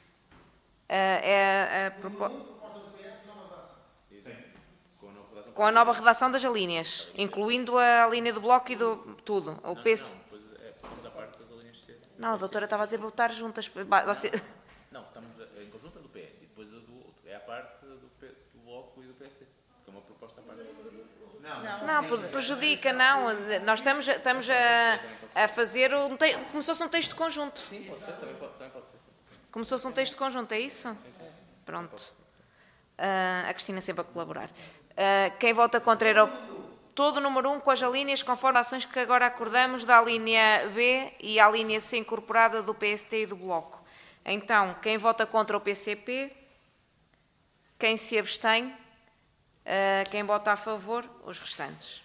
com a nova redação das alíneas, incluindo a linha do Bloco e do tudo. O PC... Não, a doutora estava a dizer votar juntas. Não, votamos em conjunto a do PS e depois a do outro. É a parte do Bloco e do PSD. Que é uma proposta à parte. Não, prejudica, não. Nós estamos a fazer como se fosse um texto conjunto. Sim, pode ser, também pode ser. Como se fosse um texto conjunto, é isso? Sim. Pronto. A Cristina sempre a colaborar. Quem vota contra era todo o número 1 com as alíneas conforme as ações que agora acordamos da linha B e a linha C incorporada do PST e do Bloco. Então, quem vota contra o PCP, quem se abstém, quem vota a favor, os restantes.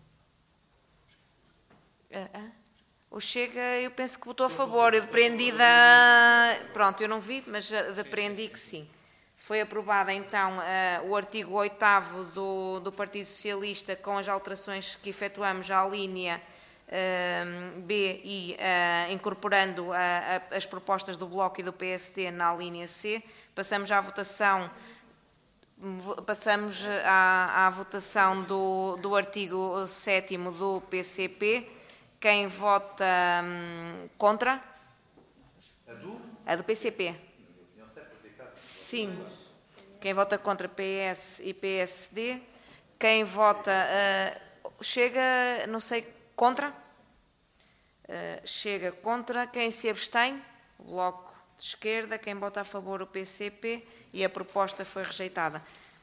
O Chega, eu penso que votou a favor. Eu depreendi Pronto, eu não vi, mas depreendi que sim. Foi aprovado, então, o artigo 8º do Partido Socialista com as alterações que efetuamos à linha B e incorporando as propostas do Bloco e do PSD na linha C. Passamos à votação do artigo 7º do PCP. Quem vota contra? A do PCP. Sim. Quem vota contra PS e PSD. Quem vota Chega, não sei, contra? Chega contra. Quem se abstém? O Bloco de Esquerda. Quem vota a favor? O PCP. E a proposta foi rejeitada.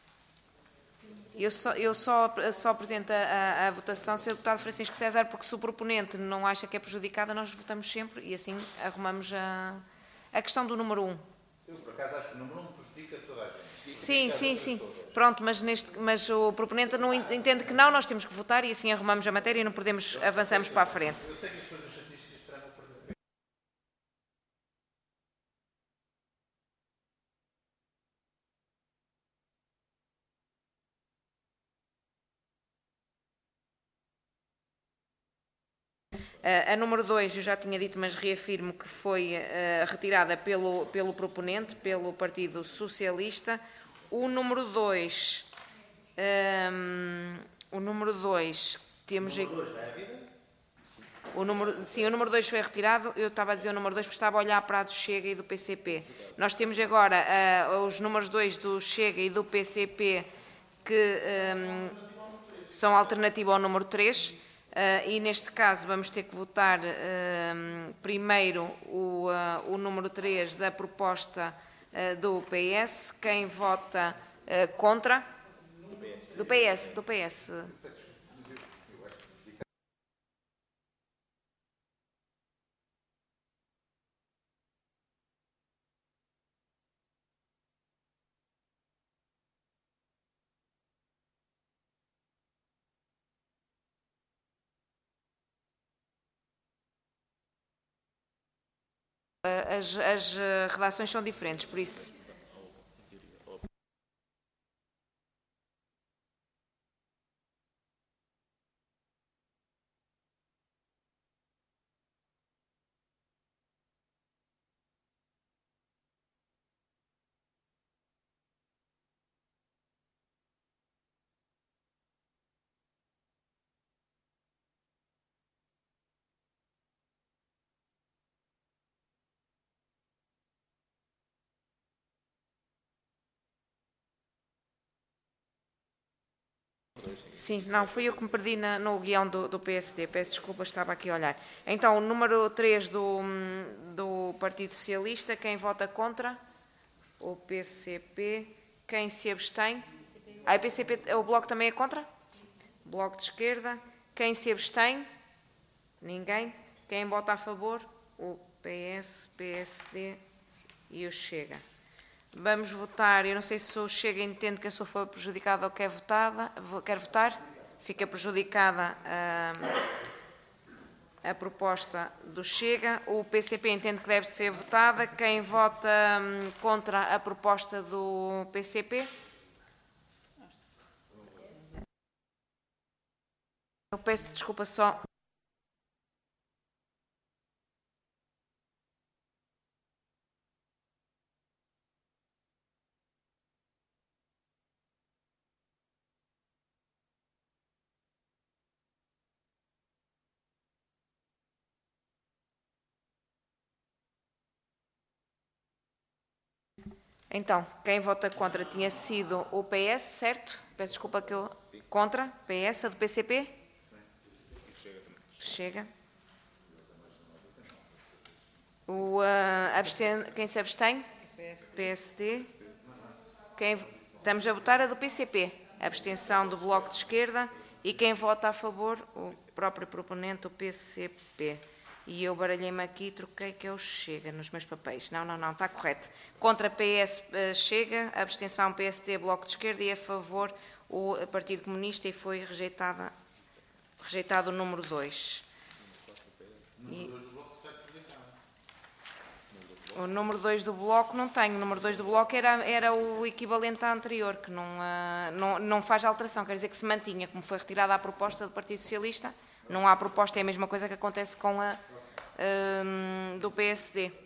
Eu só apresento a votação, Sr. Deputado Francisco César, porque se o proponente não acha que é prejudicada, nós votamos sempre e assim arrumamos a questão do número 1. Eu, por acaso, acho que o número 1 prejudica toda a gente. Sim. Pronto, mas o proponente não entende que não, nós temos que votar e assim arrumamos a matéria e não podemos, avançamos para a frente. Eu sei que as coisas estatísticas terão a A número 2, eu já tinha dito, mas reafirmo que foi retirada pelo proponente, pelo Partido Socialista. O número 2, temos aqui... O número 2 foi retirado. Eu estava a dizer o número 2 porque estava a olhar para a do Chega e do PCP. Nós temos agora os números 2 do Chega e do PCP que são alternativa ao número 3. E neste caso vamos ter que votar primeiro o número 3 da proposta do PS. Quem vota contra? Do PS. As redações são diferentes, por isso. Sim, não, fui eu que me perdi no guião do PSD, peço desculpa, estava aqui a olhar. Então, o número 3 do Partido Socialista, quem vota contra? O PCP. Quem se abstém? O PCP, o Bloco também é contra? Bloco de Esquerda. Quem se abstém? Ninguém. Quem vota a favor? O PS, PSD e o Chega. Vamos votar. Eu não sei se o Chega entende que a sua foi prejudicada ou quer votar. Fica prejudicada a proposta do Chega. O PCP entende que deve ser votada. Quem vota contra a proposta do PCP? Eu peço desculpa só. Então, quem vota contra tinha sido o PS, certo? Peço desculpa que eu... Contra? PS, a do PCP? Chega. Quem se abstém? PSD. Estamos a votar a do PCP. A abstenção do Bloco de Esquerda. E quem vota a favor? O próprio proponente, o PCP. E eu baralhei-me aqui e troquei que é o Chega nos meus papéis. Não, está correto. Contra PS Chega, abstenção PSD, Bloco de Esquerda e a favor o Partido Comunista e foi rejeitado o número 2. O número 2 do Bloco não tenho. O número 2 do Bloco era o equivalente à anterior, que não faz alteração. Quer dizer que se mantinha, como foi retirada a proposta do Partido Socialista. Não há proposta, é a mesma coisa que acontece com a do PSD.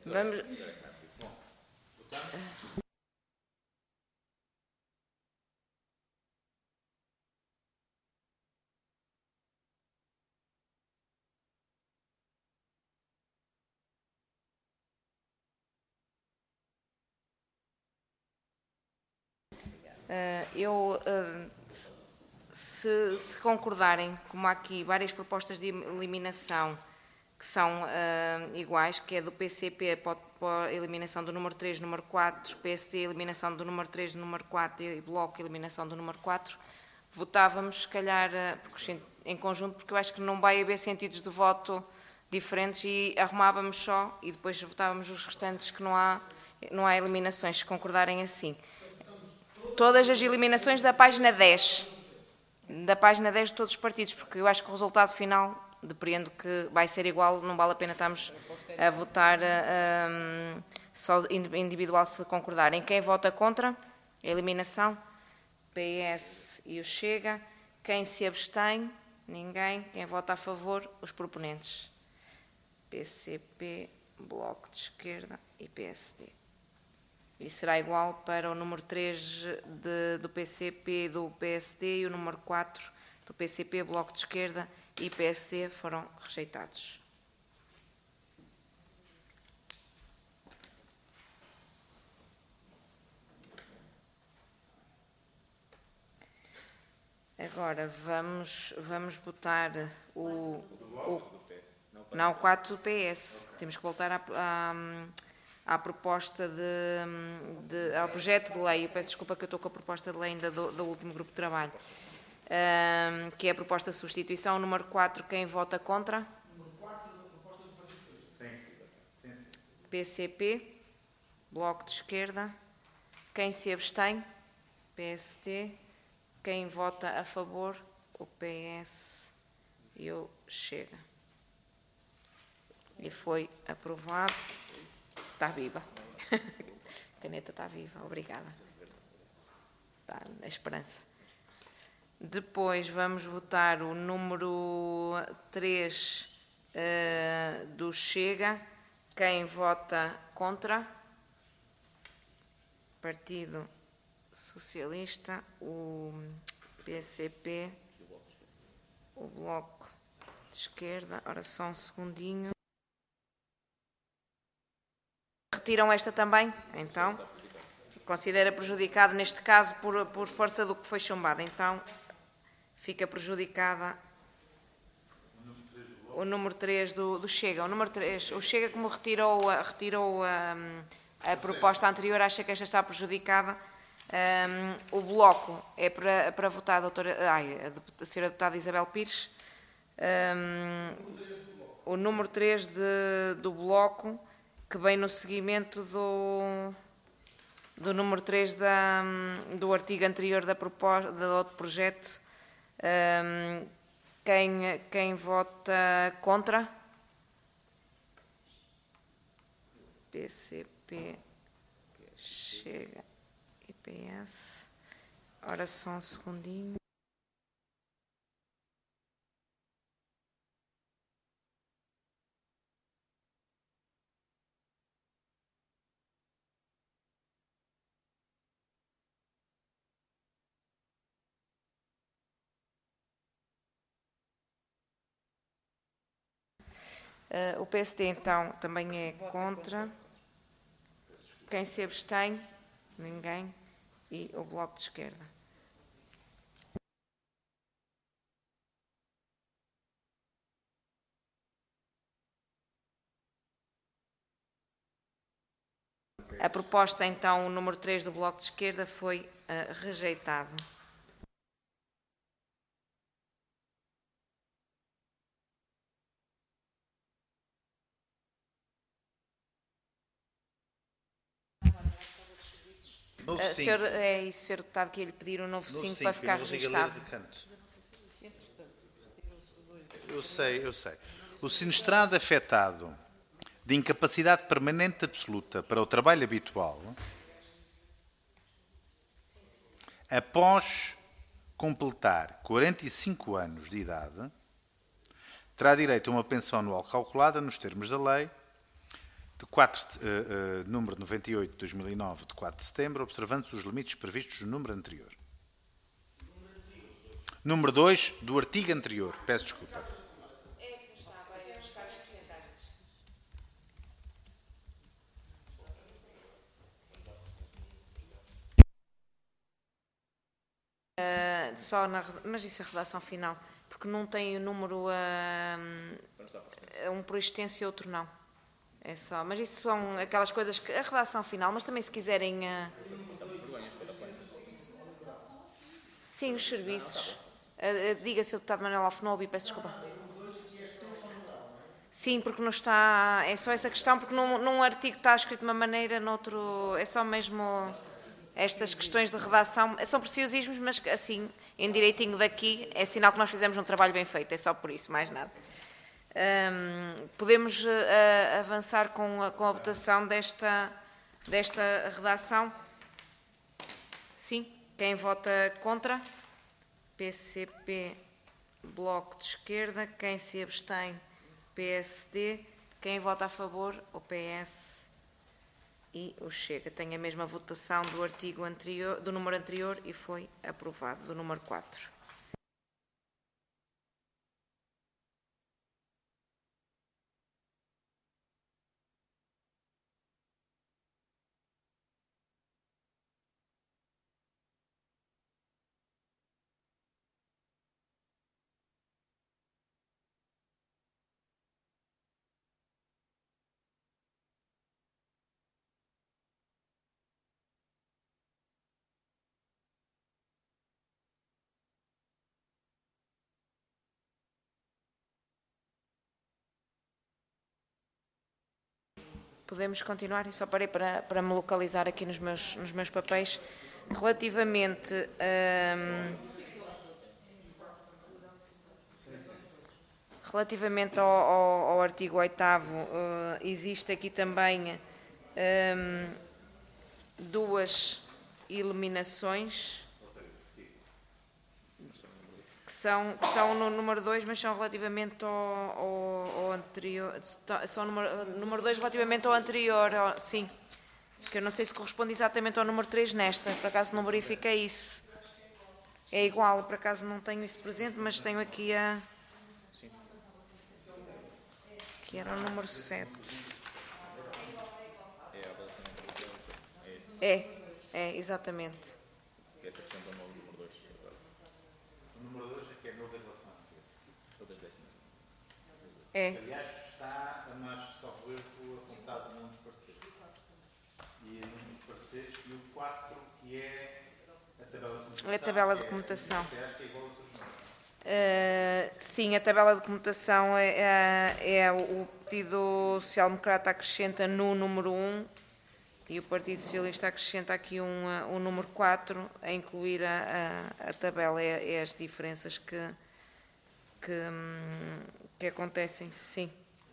Vamos... Se concordarem, como há aqui várias propostas de eliminação que são iguais, que é do PCP para a eliminação do número 3, número 4, PSD, eliminação do número 3, número 4 e Bloco, eliminação do número 4, votávamos, se calhar, em conjunto, porque eu acho que não vai haver sentidos de voto diferentes e arrumávamos só e depois votávamos os restantes que não há eliminações, se concordarem assim. Todas as eliminações da página 10. Da página 10 de todos os partidos, porque eu acho que o resultado final, depreendo que vai ser igual, não vale a pena estarmos a votar só individual se concordarem. Quem vota contra a eliminação? PS e o Chega. Quem se abstém? Ninguém. Quem vota a favor? Os proponentes. PCP, Bloco de Esquerda e PSD. E será igual para o número 3 do PCP e do PSD e o número 4 do PCP, Bloco de Esquerda e PSD foram rejeitados. Agora vamos votar o 4 do PS. Temos que voltar à proposta ao projeto de lei. Eu peço desculpa que eu estou com a proposta de lei ainda do último grupo de trabalho, que é a proposta de substituição. Número 4, quem vota contra? Número 4 da proposta do Partido Socialista. Sim. PCP, Bloco de Esquerda. Quem se abstém? PSD. Quem vota a favor? O PS e o Chega. E foi aprovado. Está viva. A caneta está viva. Obrigada. Está a esperança. Depois vamos votar o número 3 do Chega. Quem vota contra? Partido Socialista, o PCP, o Bloco de Esquerda. Ora, só um segundinho. Retiram esta também? Então, considera prejudicado neste caso por força do que foi chumbado. Então, fica prejudicada o número 3 do Chega. O número 3, o Chega, como retirou a proposta anterior, acha que esta está prejudicada. O Bloco é para votar a senhora deputada Isabel Pires. O número 3 do Bloco, que vem no seguimento do número 3 do artigo anterior do outro projeto. Quem vota contra? PCP, Chega e PS. Ora, só um segundinho. O PSD, então, também é contra. Quem se abstém? Ninguém. E o Bloco de Esquerda. A proposta, então, o número 3 do Bloco de Esquerda foi rejeitada. Senhor, é isso, Sr. Deputado, que ia lhe pedir um novo 5 para ficar registado. Eu sei. O sinistrado afetado de incapacidade permanente absoluta para o trabalho habitual, após completar 45 anos de idade, terá direito a uma pensão anual calculada nos termos da lei, número 98 de 2009, de 4 de setembro, observando-se os limites previstos no número anterior. Número 2 do artigo anterior. Peço desculpa. Mas isso é a redação final, porque não tem o número um por extenso e outro não. É só, mas isso são aquelas coisas que a redação final, mas também se quiserem. Sim, os serviços. Diga, Sr. Deputado Manuel Alfenobi, peço desculpa. Sim, porque não está. É só essa questão, porque num artigo está escrito de uma maneira, noutro. É só mesmo. Estas questões de redação são preciosismos, mas assim, em direitinho daqui, é sinal que nós fizemos um trabalho bem feito, é só por isso, mais nada. Podemos avançar com a votação desta redação? Sim. Quem vota contra? PCP, Bloco de Esquerda. Quem se abstém? PSD. Quem vota a favor? O PS e o Chega. Tem a mesma votação do artigo anterior, do número anterior, e foi aprovado, do número 4. Podemos continuar? Eu só parei para me localizar aqui nos meus papéis. Relativamente ao artigo 8º, existe aqui também duas eliminações que estão no número 2, mas são relativamente ao anterior. São número 2 relativamente ao anterior, sim. Que eu não sei se corresponde exatamente ao número 3 nesta, por acaso não verifiquei isso. É igual, por acaso não tenho isso presente, mas tenho aqui que era o número 7. Exatamente. Essa questão do número 2. O número 2 é que é novo em relação à anterior. Todas décimas. Aliás, está, mas só foi apontado num dos pareceres. E num dos pareceres, e o 4, que é a tabela de comutação. A tabela de comutação. Acho que é igual a todos nós. Sim, a tabela de comutação é o Partido Social Democrata acrescenta no número 1 e o Partido Socialista acrescenta aqui um número 4 a incluir a tabela. É as diferenças que acontecem, sim.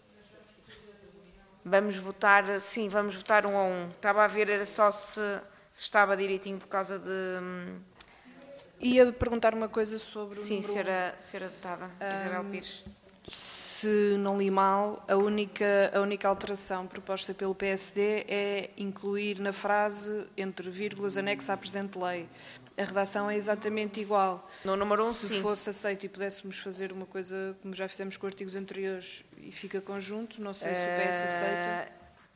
Vamos votar um a um. Estava a ver, era só se estava direitinho por causa de... Ia perguntar uma coisa sobre o Sim, número senhora deputada Isabel Pires. Se não li mal, a única alteração proposta pelo PSD é incluir na frase, entre vírgulas, anexa à presente lei. A redação é exatamente igual. No número 1, sim. Se fosse aceito e pudéssemos fazer uma coisa como já fizemos com artigos anteriores e fica conjunto, não sei se o PS aceita.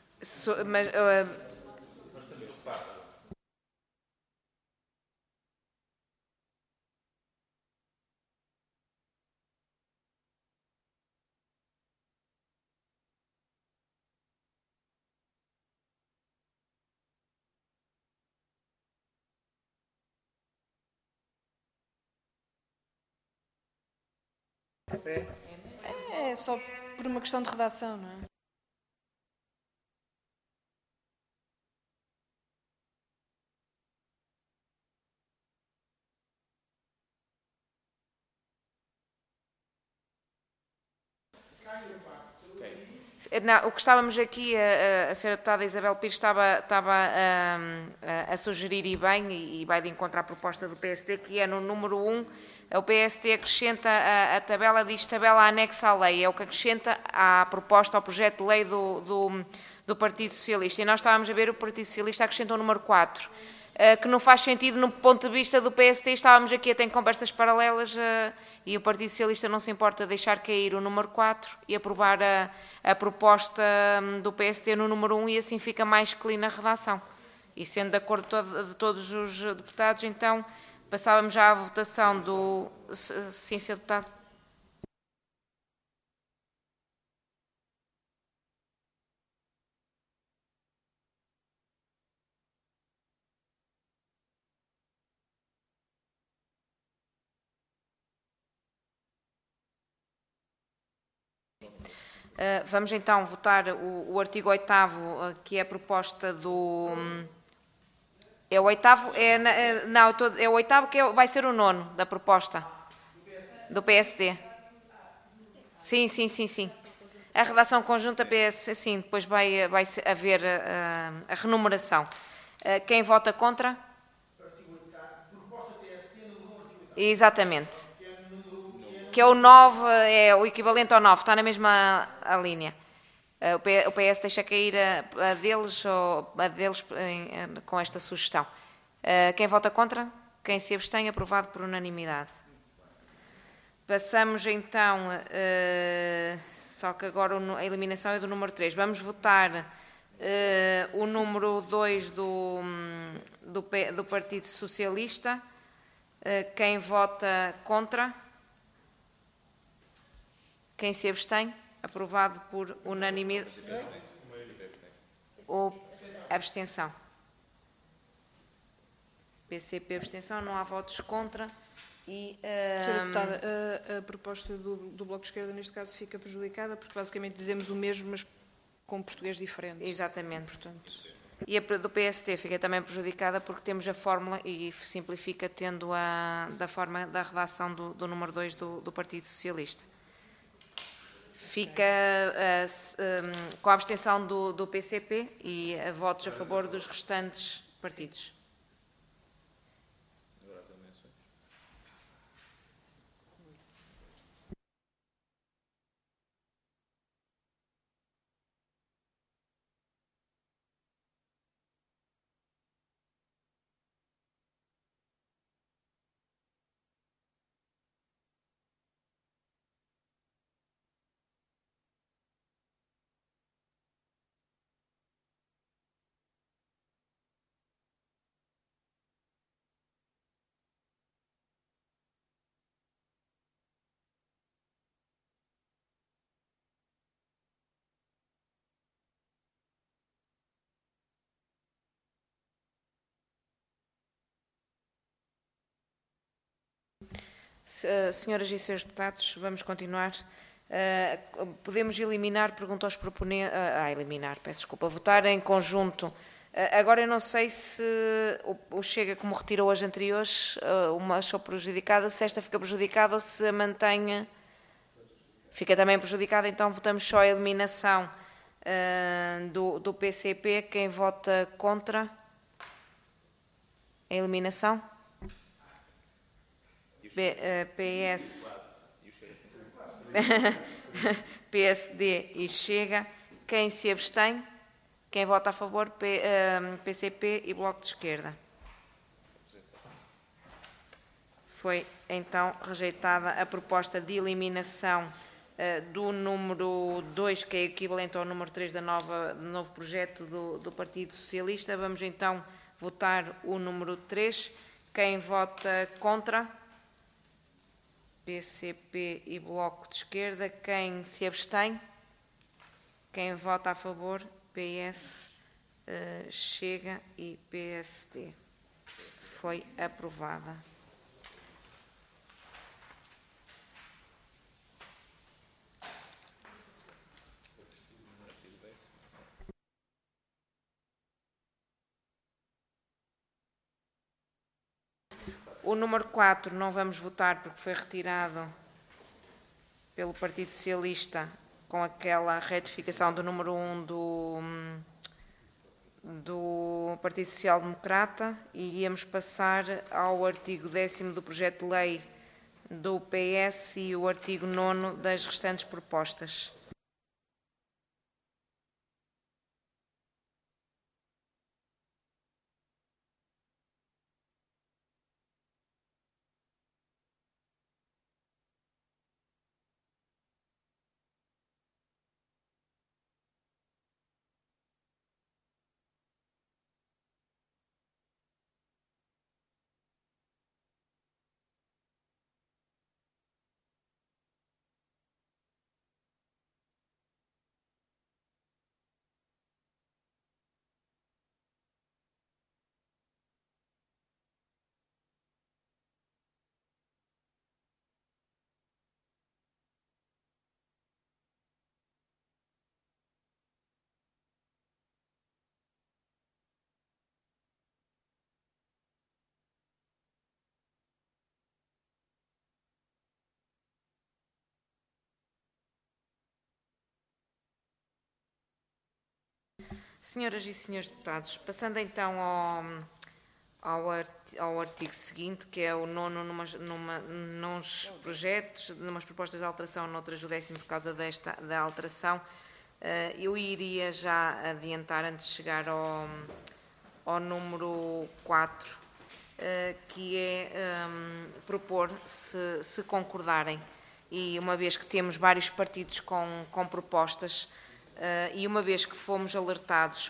É só por uma questão de redação, não é? Não, o que estávamos aqui, a senhora deputada Isabel Pires estava a sugerir, e bem, e vai de encontro à proposta do PSD, que é no número 1, o PSD acrescenta a tabela, diz tabela anexa à lei, é o que acrescenta à proposta, ao projeto de lei do do Partido Socialista. E nós estávamos a ver o Partido Socialista acrescentou o número 4, que não faz sentido no ponto de vista do PSD. Estávamos aqui até em conversas paralelas e o Partido Socialista não se importa de deixar cair o número 4 e aprovar a proposta do PSD no número 1 e assim fica mais clean a redação. E sendo de acordo de todos os deputados, então passávamos já à votação do... Sim, Sr. Deputado. Vamos então votar o artigo 8º, que é a proposta do... É o 8º? Não, é o 8º que vai ser o 9º da proposta do PSD. Sim. A redação conjunta PS, sim, depois vai haver a renumeração. Quem vota contra? Exatamente. Que é o 9, é o equivalente ao 9, está na mesma linha. O PS deixa cair a deles com esta sugestão. Quem vota contra? Quem se abstém? Aprovado por unanimidade. Passamos então, só que agora a eliminação é do número 3. Vamos votar o número 2 do Partido Socialista. Quem vota contra? Quem se abstém? Aprovado por unanimidade. Ou abstenção? PCP abstenção, não há votos contra. Sra. Deputada, a proposta do Bloco de Esquerda, neste caso, fica prejudicada, porque basicamente dizemos o mesmo, mas com português diferente. Exatamente. Portanto. E a do PSD fica também prejudicada porque temos a fórmula e simplifica tendo da forma da redação do número 2 do Partido Socialista. Fica com a abstenção do PCP e votos a favor dos restantes partidos. Senhoras e senhores deputados, vamos continuar. Podemos eliminar, pergunto aos proponentes, votar em conjunto. Agora eu não sei se o Chega, como retirou as anteriores, uma achou prejudicada, se esta fica prejudicada ou se a mantém, fica também prejudicada, então votamos só a eliminação do PCP. Quem vota contra a eliminação? PSD e Chega. Quem se abstém? Quem vota a favor? PCP e Bloco de Esquerda. Foi então rejeitada a proposta de eliminação do número 2, que é equivalente ao número 3 do novo projeto do Partido Socialista. Vamos então votar o número 3. Quem vota contra? PCP e Bloco de Esquerda. Quem se abstém? Quem vota a favor? PS, Chega e PSD. Foi aprovada. O número 4 não vamos votar porque foi retirado pelo Partido Socialista com aquela retificação do número 1 do Partido Social Democrata, e íamos passar ao artigo 10º do projeto de lei do PS e o artigo 9º das restantes propostas. Senhoras e senhores deputados, passando então ao artigo seguinte, que é o nono, nos projetos, numas propostas de alteração, noutras o 10º por causa da alteração, eu iria já adiantar, antes de chegar ao número 4, que é propor, se concordarem, e uma vez que temos vários partidos com propostas, e uma vez que fomos alertados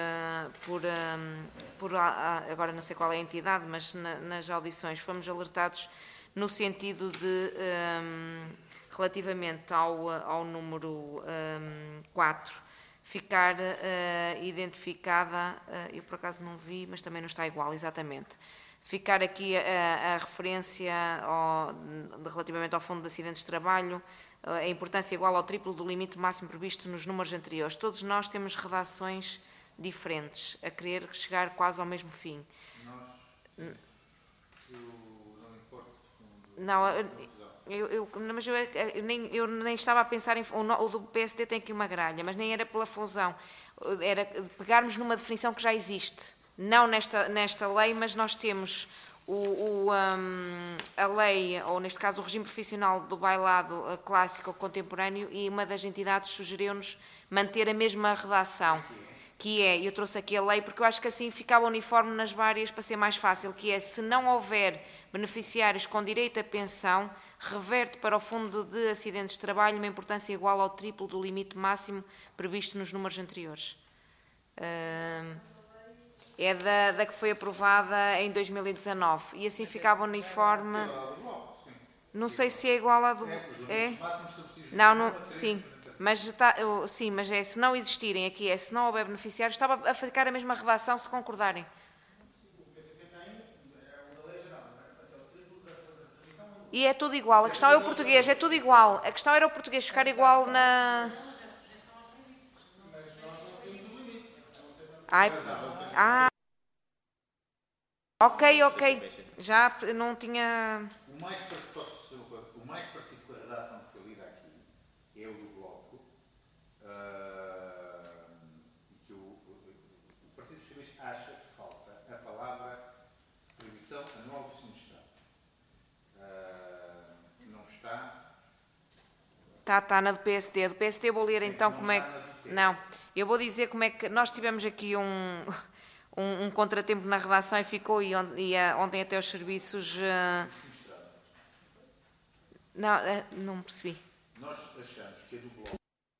agora não sei qual é a entidade, mas nas audições fomos alertados no sentido de, relativamente ao número 4, ficar identificada, eu por acaso não vi, mas também não está igual, exatamente. Ficar aqui a referência relativamente ao Fundo de Acidentes de Trabalho, a importância igual ao triplo do limite máximo previsto nos números anteriores. Todos nós temos redações diferentes, a querer chegar quase ao mesmo fim. Nós, eu não importo de fundo. Não, mas eu nem estava a pensar em... O do PSD tem aqui uma gralha, mas nem era pela fusão. Era pegarmos numa definição que já existe. Não nesta lei, mas nós temos a lei, ou neste caso o regime profissional do bailado clássico ou contemporâneo, e uma das entidades sugeriu-nos manter a mesma redação, que é, eu trouxe aqui a lei porque eu acho que assim ficava uniforme nas várias para ser mais fácil, que é, se não houver beneficiários com direito à pensão, reverte para o Fundo de Acidentes de Trabalho uma importância igual ao triplo do limite máximo previsto nos números anteriores. É da que foi aprovada em 2019 e assim ficava uniforme. Não sei se é igual à do... É? Não, sim. Mas sim, mas é, se não existirem aqui, se não houver beneficiários, estava a ficar a mesma redação se concordarem. E é tudo igual, a questão é o português, é tudo igual. A questão era o português ficar igual na... Ok, já não tinha... O mais parecido com a redação que foi lida aqui é o do Bloco, e que o Partido Socialista acha que falta a palavra previsão anual do sinistrado. Não está... Está na do PSD. A do PSD eu vou ler então como é que... Não, eu vou dizer como é que... Nós tivemos aqui um contratempo na redação e ficou, e ontem até os serviços... Não percebi. Nós achamos que a do Bloco...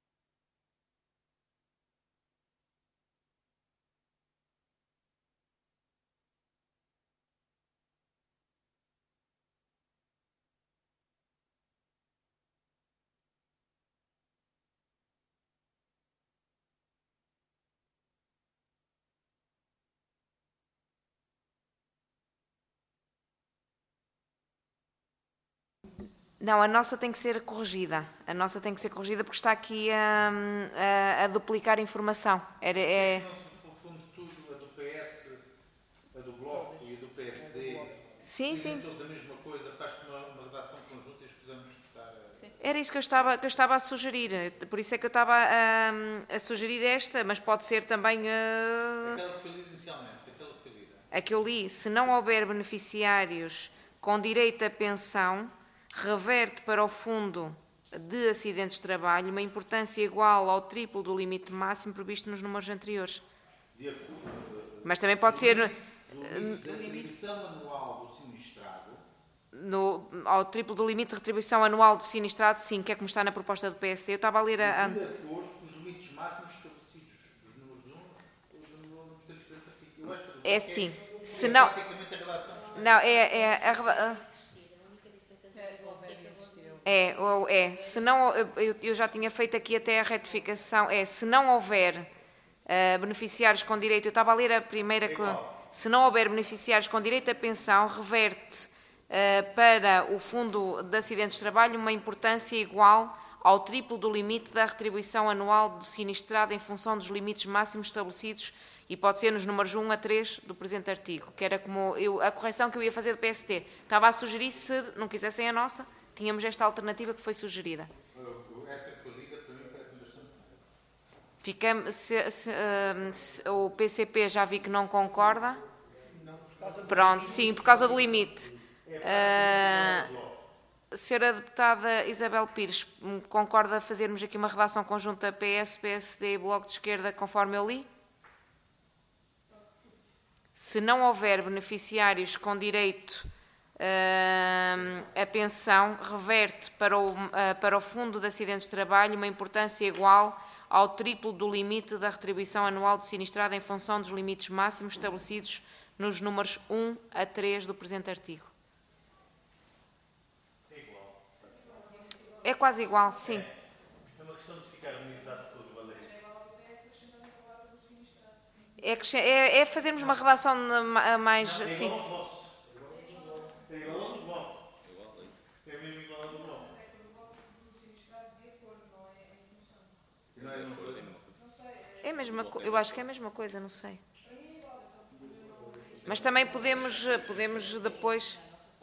Não, a nossa tem que ser corrigida. A nossa tem que ser corrigida porque está aqui a duplicar informação. No fundo, tudo, a do PS, a do Bloco e a do PSD, sim. todos a mesma coisa, faz-se uma redação conjunta e escusamos de estar... Era isso que eu estava a sugerir. Por isso é que eu estava a sugerir esta, mas pode ser também... Aquela que foi lida inicialmente, aquela que foi lida. A que eu li, se não houver beneficiários com direito à pensão, reverte para o Fundo de Acidentes de Trabalho uma importância igual ao triplo do limite máximo previsto nos números anteriores. Mas também pode ser... Da retribuição anual do sinistrado... Ao triplo do limite de retribuição anual do sinistrado, sim, que é como está na proposta do PSD. Eu estava a ler a... De acordo com os limites máximos estabelecidos dos números 1 no 3% artigo. Eu acho que é sim. Se não... praticamente a redação... Não, se não, eu já tinha feito aqui até a retificação, se não houver beneficiários com direito, eu estava a ler a primeira, se não houver beneficiários com direito à pensão, reverte para o Fundo de Acidentes de Trabalho uma importância igual ao triplo do limite da retribuição anual do sinistrado em função dos limites máximos estabelecidos, e pode ser nos números 1 a 3 do presente artigo, que era como a correção que eu ia fazer do PST. Estava a sugerir, se não quisessem a nossa, tínhamos esta alternativa que foi sugerida. Essa que foi lida, para mim, parece bastante... O PCP já vi que não concorda. Pronto, sim, por causa do limite. Senhora Deputada Isabel Pires, concorda fazermos aqui uma redação conjunta PS, PSD e Bloco de Esquerda, conforme eu li? Se não houver beneficiários com direito a pensão, reverte para o Fundo de Acidentes de Trabalho uma importância igual ao triplo do limite da retribuição anual do sinistrado em função dos limites máximos estabelecidos nos números 1 a 3 do presente artigo. É quase igual, sim. É uma questão de ficar harmonizado com os valores. É fazermos uma redação mais... sim. É igual ao do bloco. É mesmo igual ao do bloco. É a mesma coisa, eu acho que é a mesma coisa, não sei. Mas também podemos depois...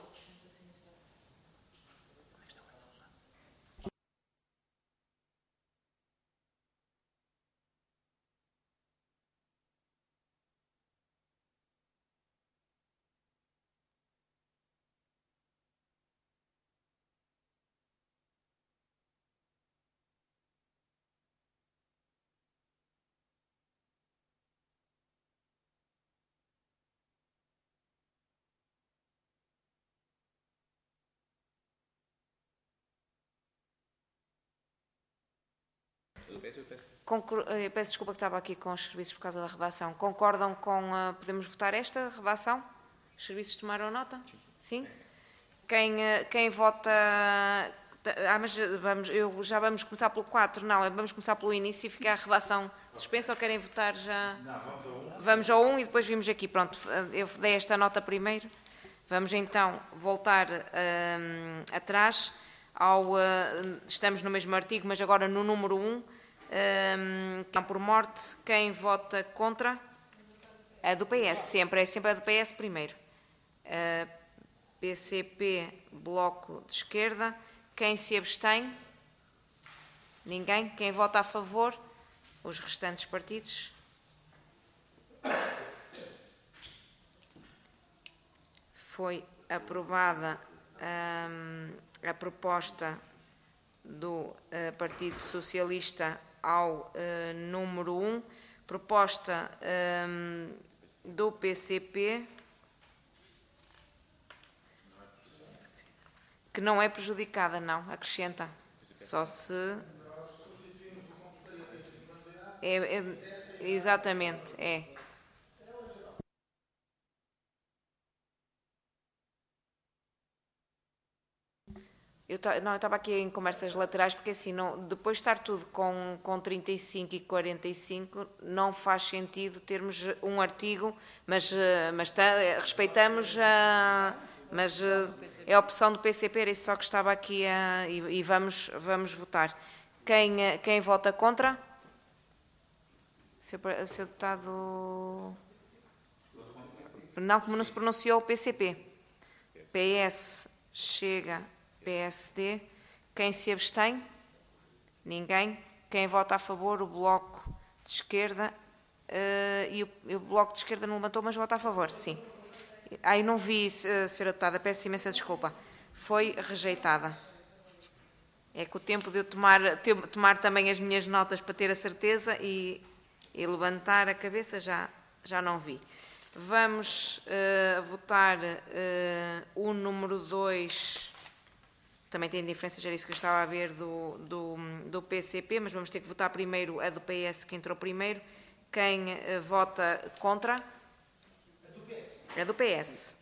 Peço desculpa que estava aqui com os serviços por causa da redação. Concordam com... podemos votar esta redação? Os serviços tomaram nota? Sim? Quem vota... mas já vamos começar pelo 4. Não, vamos começar pelo início e ficar a redação suspensa ou querem votar já? Não, vamos ao 1 e depois vimos aqui. Pronto, eu dei esta nota primeiro. Vamos então voltar atrás. Estamos no mesmo artigo, mas agora no número 1. Por morte, quem vota contra? É do PS, sempre é do PS primeiro. PCP, Bloco de Esquerda. Quem se abstém? Ninguém. Quem vota a favor? Os restantes partidos. Foi aprovada a proposta do Partido Socialista ao número 1, proposta do PCP, que não é prejudicada, não, acrescenta, só se... exatamente, é. Eu estava aqui em conversas laterais, porque assim, depois de estar tudo com 35 e 45, não faz sentido termos um artigo, mas respeitamos, mas é a opção do PCP, era isso só que estava aqui, e vamos votar. Quem vota contra? Seu deputado... Não, como não se pronunciou o PCP. PS, Chega... PSD. Quem se abstém? Ninguém. Quem vota a favor? O Bloco de Esquerda. E o Bloco de Esquerda não levantou, mas vota a favor, sim. Aí não vi, Sra. Deputada, peço imensa desculpa. Foi rejeitada. É que o tempo de eu tomar também as minhas notas para ter a certeza e levantar a cabeça já não vi. Vamos votar o número 2... Também tem diferenças, era isso que eu estava a ver do PCP, mas vamos ter que votar primeiro a do PS, que entrou primeiro. Quem vota contra? É do PS.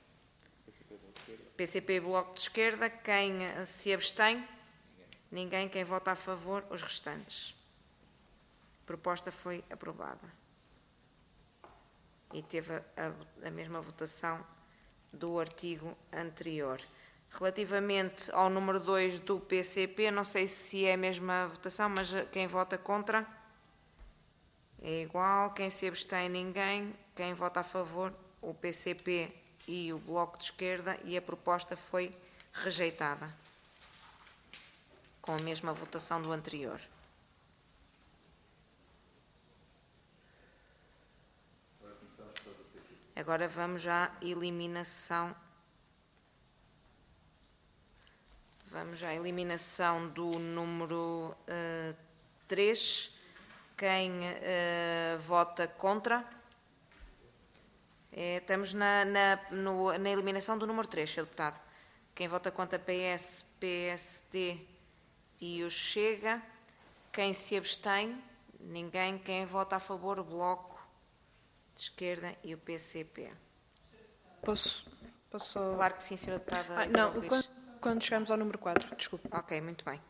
PCP, Bloco de Esquerda. Quem se abstém? Ninguém. Quem vota a favor? Os restantes. A proposta foi aprovada. E teve a mesma votação do artigo anterior. Relativamente ao número 2 do PCP, não sei se é a mesma votação, mas quem vota contra é igual. Quem se abstém, ninguém. Quem vota a favor, o PCP e o Bloco de Esquerda, e a proposta foi rejeitada, com a mesma votação do anterior. Agora vamos à eliminação. Vamos à eliminação do número 3. Quem vota contra? Estamos na eliminação do número 3, Sr. Deputado. Quem vota contra PS, PSD e o Chega. Quem se abstém? Ninguém. Quem vota a favor? O Bloco de Esquerda e o PCP. Posso só... Claro que sim, Sra. Deputada. Não, quando chegamos ao número 4, desculpe. Ok, muito bem.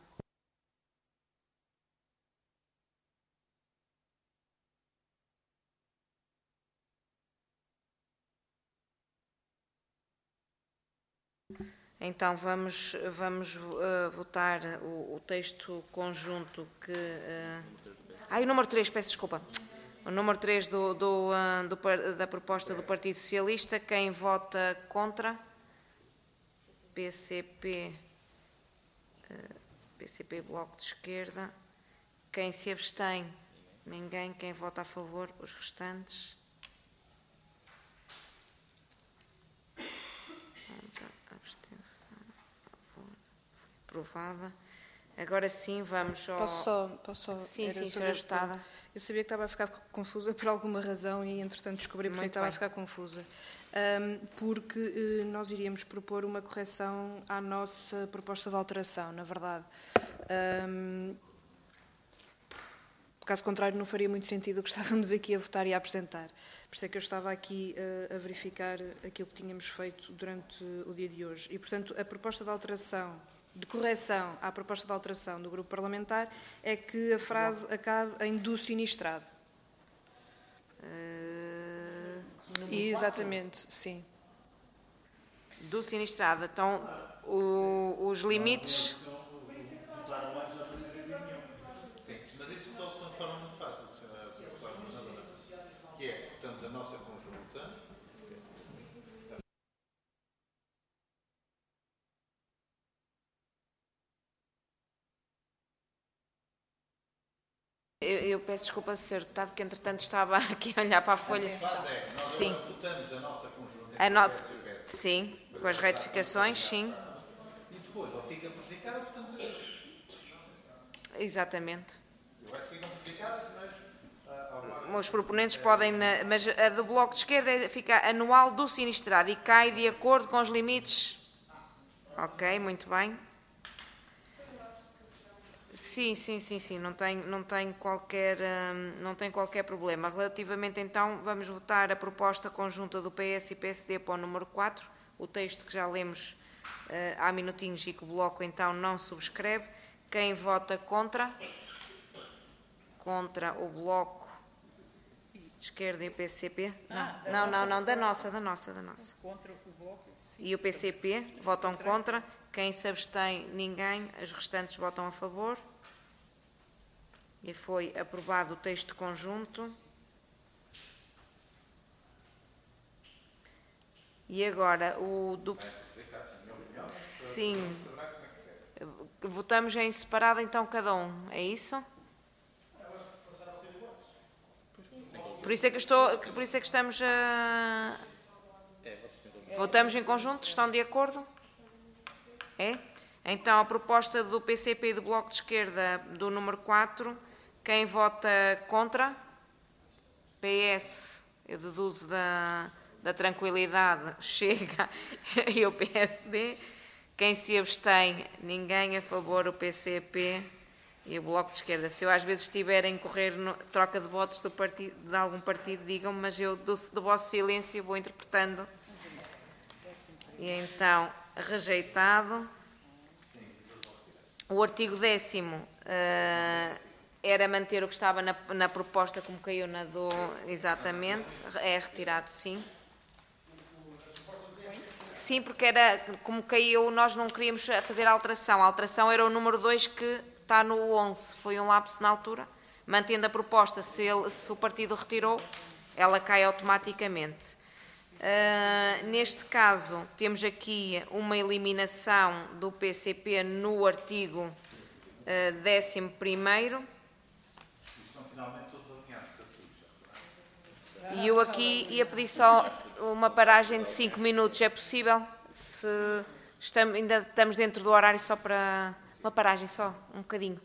Então, vamos votar o texto conjunto que... o número 3, peço desculpa. O número 3 da proposta do Partido Socialista. Quem vota contra? PCP, Bloco de Esquerda. Quem se abstém? Ninguém. Quem vota a favor? Os restantes. Abstenção. Foi aprovada. Agora sim, vamos ao... Posso só... Sim, Sra. Deputada. Eu sabia que estava a ficar confusa por alguma razão e, entretanto, descobri porque estava a ficar confusa. Porque nós iríamos propor uma correção à nossa proposta de alteração, na verdade. Caso contrário, não faria muito sentido o que estávamos aqui a votar e a apresentar. Por isso é que eu estava aqui a verificar aquilo que tínhamos feito durante o dia de hoje. E, portanto, a proposta de alteração, de correção à proposta de alteração do grupo parlamentar, é que a frase acabe em do sinistrado. Exatamente, sim. Do sinistrado. Então, os limites... Mas isso só se for de forma muito fácil, que é, votamos a nossa conjunta. Eu peço desculpa, Sr. Deputado, que entretanto estava aqui a olhar para a folha. Nós Sim. votamos a nossa conjunta. Sim, com as retificações, sim. E depois, ou fica prejudicada, votamos a dois. Exatamente. Ficam prejudicados, Os proponentes podem, mas a do Bloco de Esquerda fica anual do sinistrado e cai de acordo com os limites. Ok, muito bem. Sim, não tem qualquer problema. Relativamente, então, vamos votar a proposta conjunta do PS e PSD para o número 4, o texto que já lemos há minutinhos e que o Bloco, então, não subscreve. Quem vota contra? Contra o Bloco de Esquerda e o PCP? Não, da nossa. Contra o Bloco? Sim. E o PCP votam contra. Quem se abstém? Ninguém. Os restantes votam a favor. E foi aprovado o texto conjunto. E agora o do... Sim. Votamos em separado então cada um. É isso? Por isso é que estamos a... Votamos em conjunto? Estão de acordo? É? Então, a proposta do PCP e do Bloco de Esquerda do número 4, quem vota contra? PS, eu deduzo da tranquilidade, Chega, e o PSD. Quem se abstém? Ninguém. A favor, o PCP e o Bloco de Esquerda. Se eu às vezes estiver a incorrer troca de votos de algum partido, digam-me, mas eu do vosso silêncio vou interpretando. E então, rejeitado. O artigo 10º era manter o que estava na proposta como caiu na do... Exatamente. É retirado, sim. Sim, porque era como caiu, nós não queríamos fazer a alteração. A alteração era o número 2 que está no 11. Foi um lapso na altura. Mantendo a proposta, se o partido retirou, ela cai automaticamente. Neste caso, temos aqui uma eliminação do PCP no artigo 11º. Estão finalmente todos alinhados. E eu aqui ia pedir só uma paragem de 5 minutos, é possível? Se ainda estamos dentro do horário, só para uma paragem só, um bocadinho.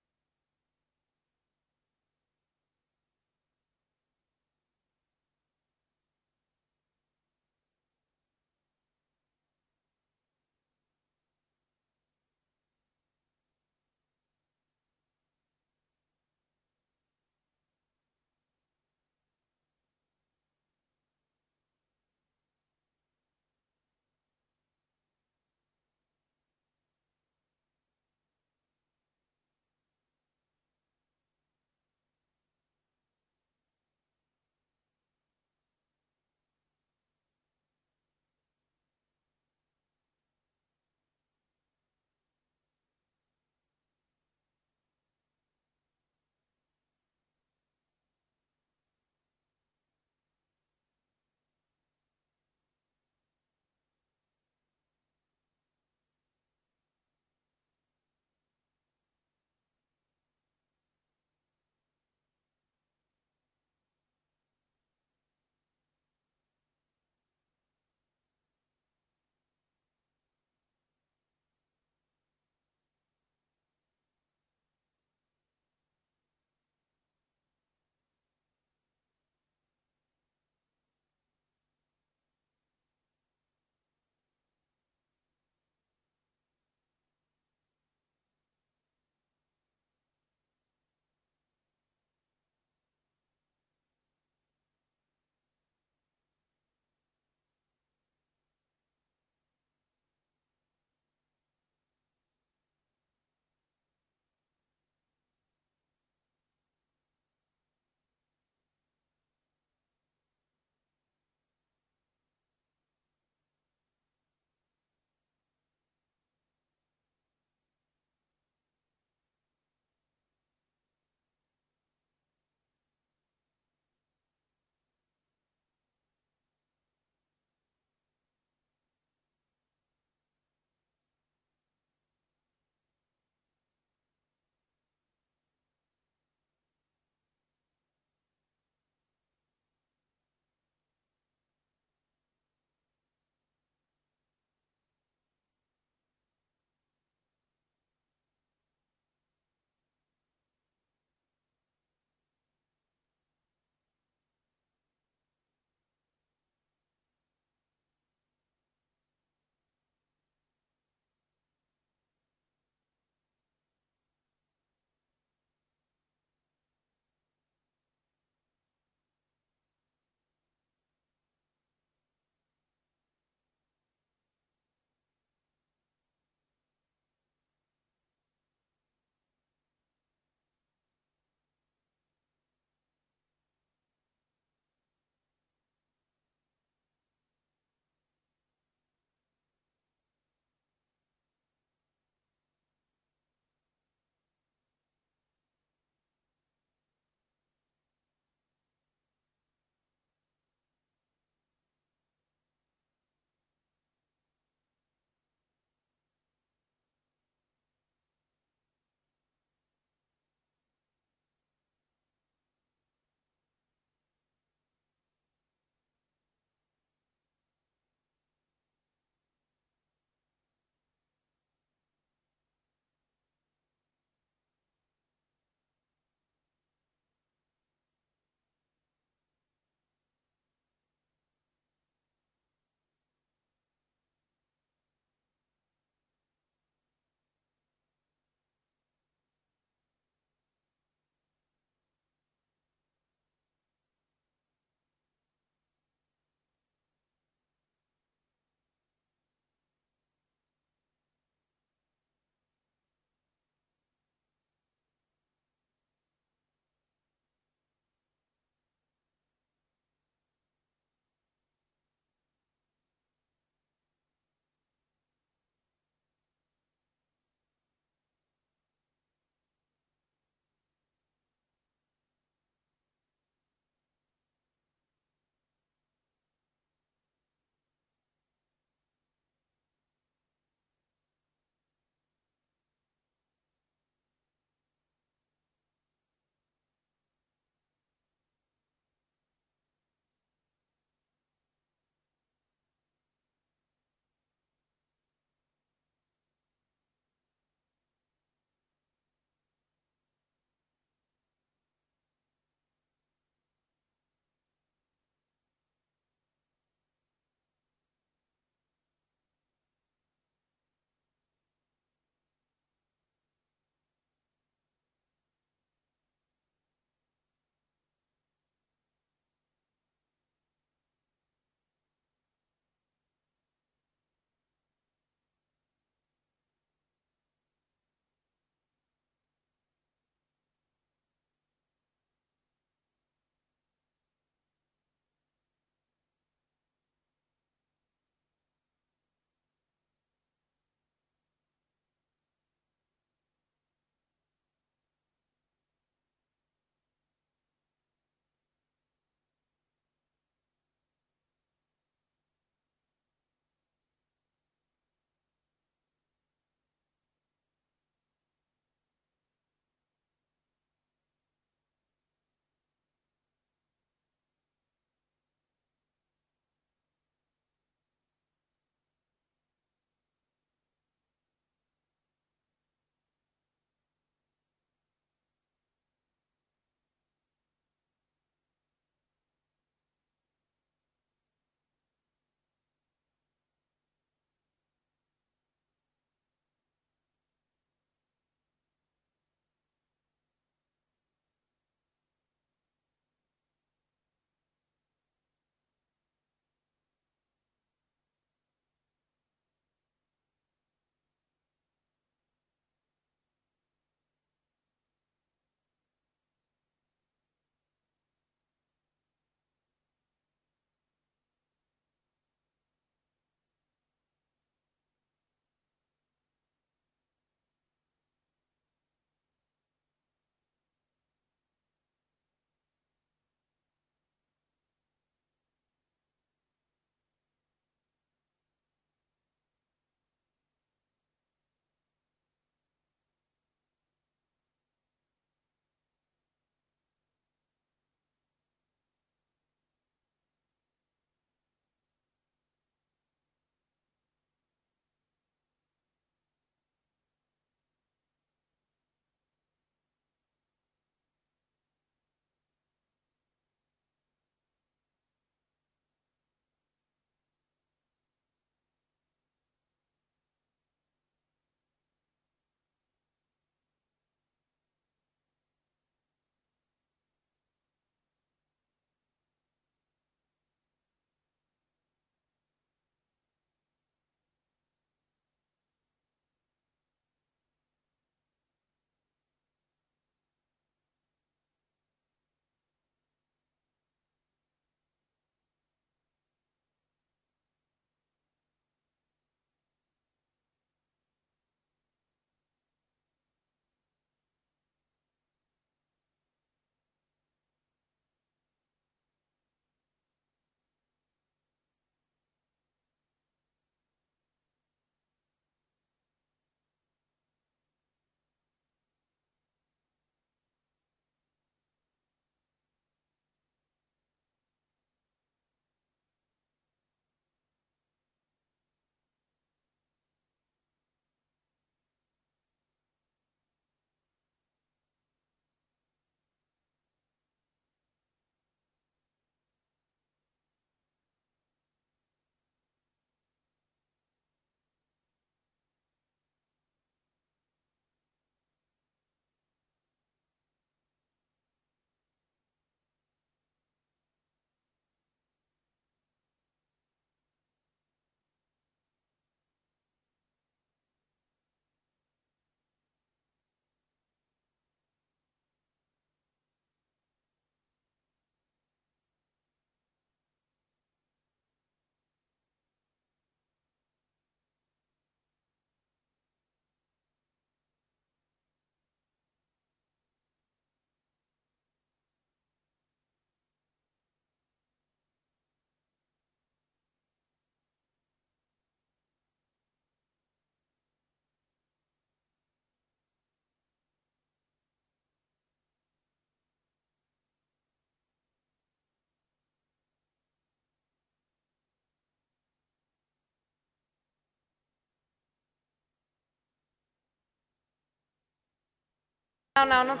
Não.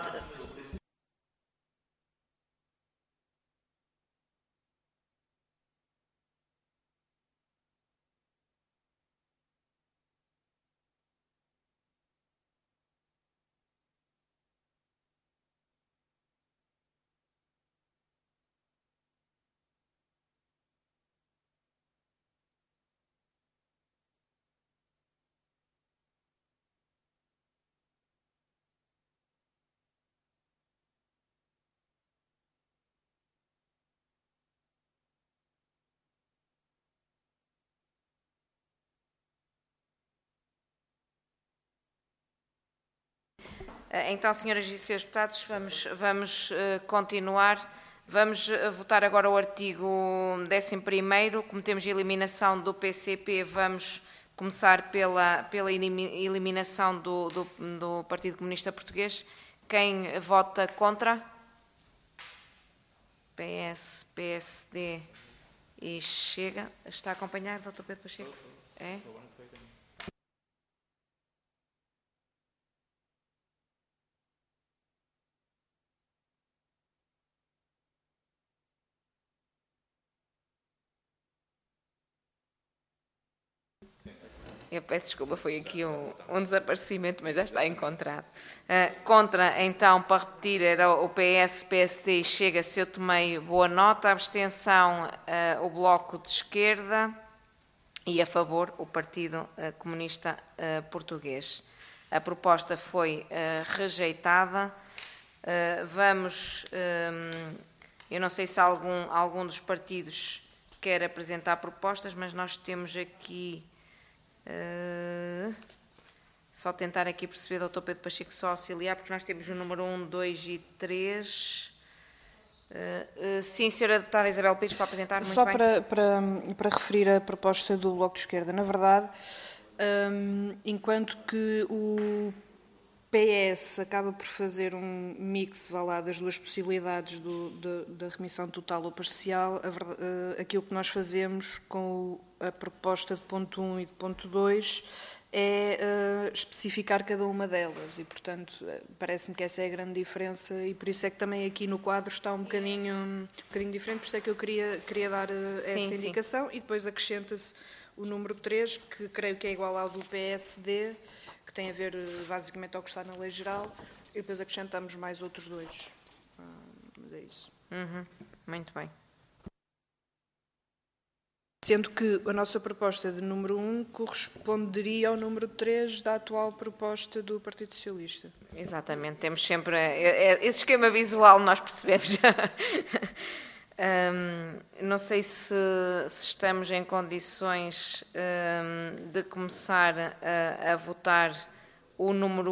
Então, senhoras e senhores deputados, vamos continuar. Vamos votar agora o artigo 11º. Como temos a eliminação do PCP, vamos começar pela eliminação do Partido Comunista Português. Quem vota contra? PS, PSD e Chega. Está a acompanhar, Dr. Pedro Pacheco? É? Eu peço desculpa, foi aqui um desaparecimento, mas já está encontrado. Contra, então, para repetir, era o PS, PSD e Chega, se eu tomei boa nota. Abstenção, o Bloco de Esquerda. E a favor, o Partido Comunista Português. A proposta foi rejeitada. Eu não sei se algum dos partidos quer apresentar propostas, mas nós temos aqui... só tentar aqui perceber, Dr. Pedro Pacheco, só auxiliar, porque nós temos o número 1, 2 e 3. Sim, Sra. Deputada Isabel Pires, para apresentar. Muito só bem. Para referir a proposta do Bloco de Esquerda, na verdade, enquanto que o PS acaba por fazer um mix, vá lá, das duas possibilidades da remissão total ou parcial, aquilo que nós fazemos com a proposta de ponto 1 e de ponto 2 é especificar cada uma delas e, portanto, parece-me que essa é a grande diferença e por isso é que também aqui no quadro está um bocadinho diferente, por isso é que eu queria dar essa indicação. E depois acrescenta-se o número 3, que creio que é igual ao do PSD, que tem a ver basicamente ao que está na Lei Geral, e depois acrescentamos mais outros dois. Mas é isso. Muito bem. Sendo que a nossa proposta de número 1 corresponderia ao número 3 da atual proposta do Partido Socialista. Exatamente, temos sempre esse esquema visual, nós percebemos. Não sei se estamos em condições de começar a votar o número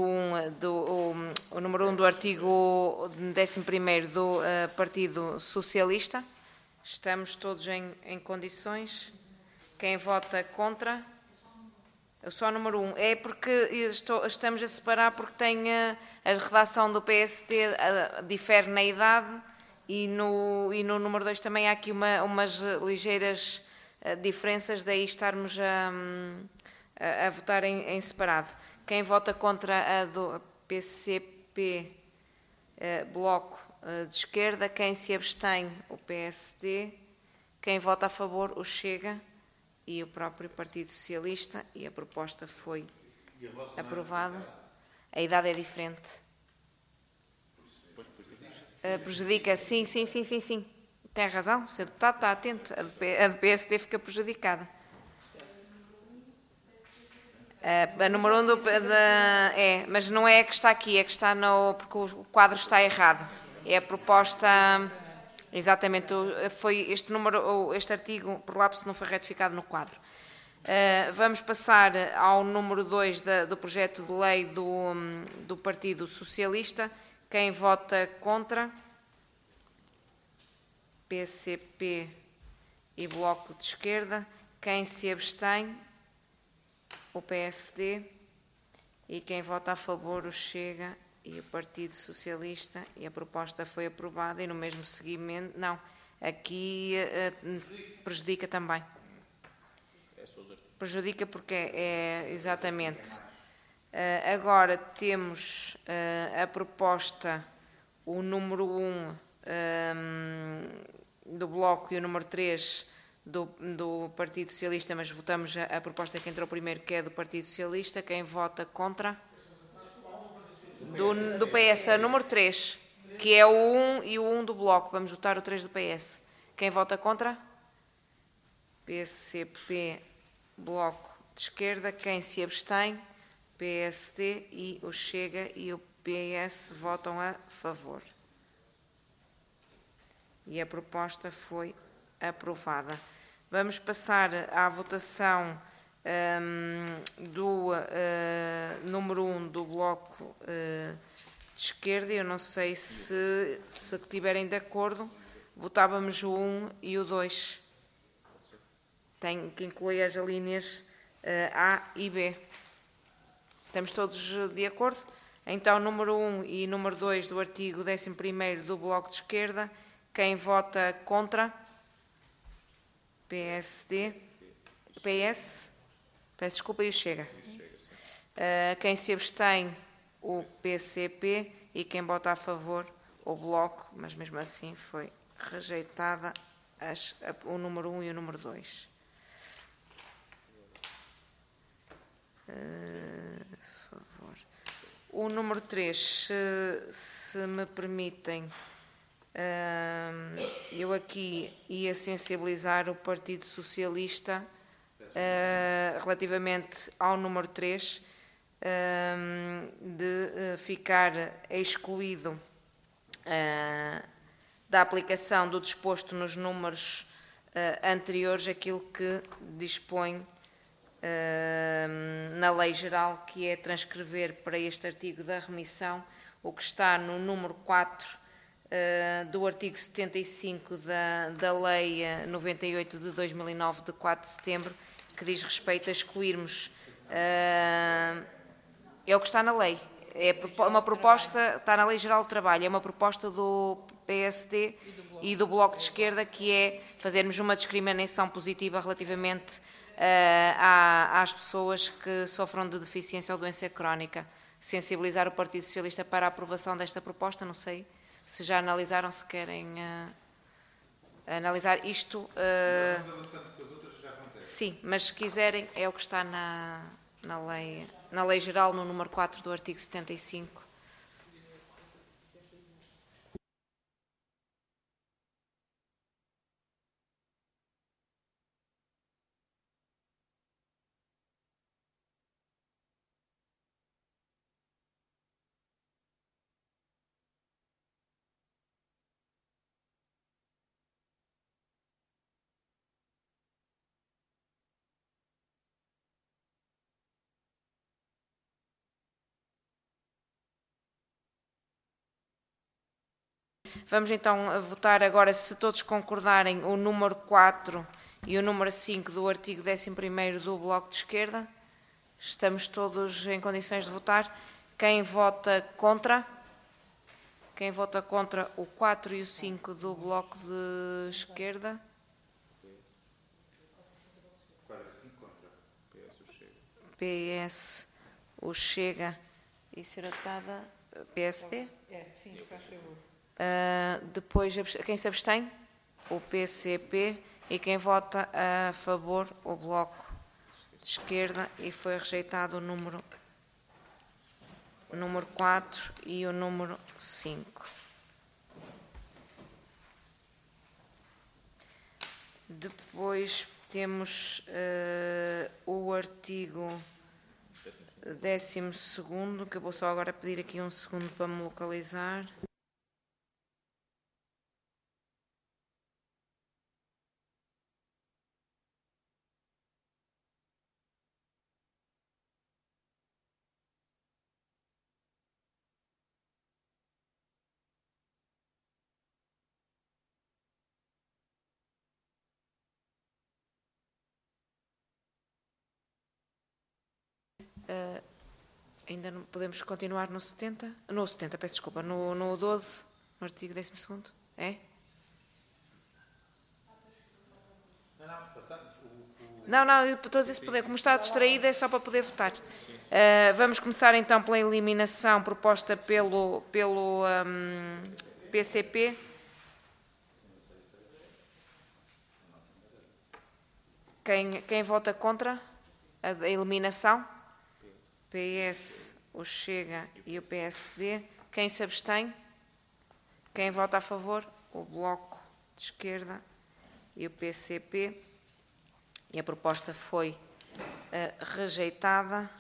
1 do artigo 11º do Partido Socialista. Estamos todos em condições. Quem vota contra? Só o número 1. É porque estamos a separar porque tem a redação do PSD difere na idade e no número 2 também há aqui umas ligeiras diferenças, daí estarmos a votar em separado. Quem vota contra a do PCP, Bloco de Esquerda, quem se abstém, o PSD, quem vota a favor, o Chega e o próprio Partido Socialista, e a proposta foi aprovada. A idade é diferente. Prejudica, sim. Tem razão, o Sr. Deputado está atento, a do PSD fica prejudicada. A número 1 mas não é a que está aqui, é que está porque o quadro está errado. É a proposta, exatamente, foi este artigo, por lapso, não foi retificado no quadro. Vamos passar ao número 2 do projeto de lei do Partido Socialista. Quem vota contra? PCP e Bloco de Esquerda. Quem se abstém? O PSD. E quem vota a favor? O Chega e o Partido Socialista, e a proposta foi aprovada e no mesmo seguimento, não, aqui prejudica também. Prejudica porque exatamente, Agora temos a proposta, o número 1 do Bloco e o número 3 do Partido Socialista, mas votamos a proposta que entrou primeiro, que é do Partido Socialista. Quem vota contra? Do PS, a número 3, que é o 1 e o 1 do Bloco. Vamos votar o 3 do PS. Quem vota contra? PCP, Bloco de Esquerda. Quem se abstém? PSD e o Chega e o PS votam a favor. E a proposta foi aprovada. Vamos passar à votação do número 1 do Bloco de Esquerda. Eu não sei se estiverem de acordo, votávamos o 1 e o 2. Tem que incluir as linhas A e B. Estamos todos de acordo? Então, número 1 e número 2 do artigo 11º do Bloco de Esquerda. Quem vota contra? PSD. PS. Peço desculpa, e o Chega. Quem se abstém? O PCP. E quem vota a favor? O Bloco. Mas mesmo assim foi rejeitada o número 1 e o número 2. O número 3, se me permitem, eu aqui ia sensibilizar o Partido Socialista relativamente ao número 3, de ficar excluído da aplicação do disposto nos números anteriores aquilo que dispõe na lei geral, que é transcrever para este artigo da remissão o que está no número 4 do artigo 75 da lei 98 de 2009, de 4 de setembro, que diz respeito a excluirmos, é o que está na lei, é uma proposta, está na Lei Geral do Trabalho, é uma proposta do PSD e do Bloco de Esquerda, que é fazermos uma discriminação positiva relativamente às pessoas que sofram de deficiência ou doença crónica. Sensibilizar o Partido Socialista para a aprovação desta proposta. Não sei se já analisaram, se querem analisar isto. Sim, mas se quiserem, é o que está na lei geral, no número 4 do artigo 75. Vamos então votar agora, se todos concordarem, o número 4 e o número 5 do artigo 11º do Bloco de Esquerda. Estamos todos em condições de votar. Quem vota contra? Quem vota contra o 4 e o 5 do Bloco de Esquerda? PS, o Chega e Seratada, PSD? Sim, se faz favor. Depois, quem se abstém? O PCP. E quem vota a favor? O Bloco de Esquerda. E foi rejeitado o número 4 e o número 5. Depois temos o artigo 12º, que eu vou só agora pedir aqui um segundo para me localizar. Ainda não podemos continuar no 70? No 70, peço desculpa. No 12, no artigo 12º? É? Não, eu estou a dizer se poder. Como está distraído é só para poder votar. Vamos começar então pela eliminação proposta pelo PCP. Quem vota contra a eliminação? PS, o Chega e o PSD. Quem se abstém? Quem vota a favor? O Bloco de Esquerda e o PCP. E a proposta foi rejeitada.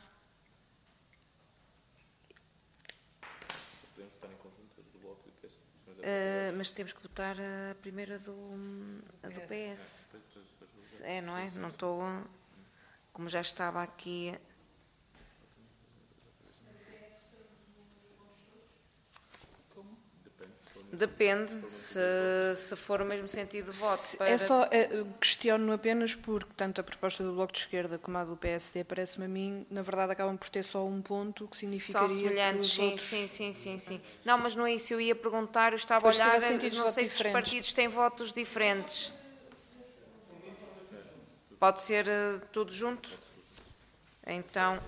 Podemos votar em conjunto as do Bloco e do PSD. Mas temos que votar a primeira do PS. Não é? Não estou... Como já estava aqui... Depende, se for o mesmo sentido de voto. Para... Questiono apenas porque tanto a proposta do Bloco de Esquerda como a do PSD, parece-me a mim, na verdade acabam por ter só um ponto, que significaria são semelhantes, que os sim. Não, mas não é isso, eu ia perguntar, eu estava a olhar, não sei se os partidos têm votos diferentes. Pode ser tudo junto? Então...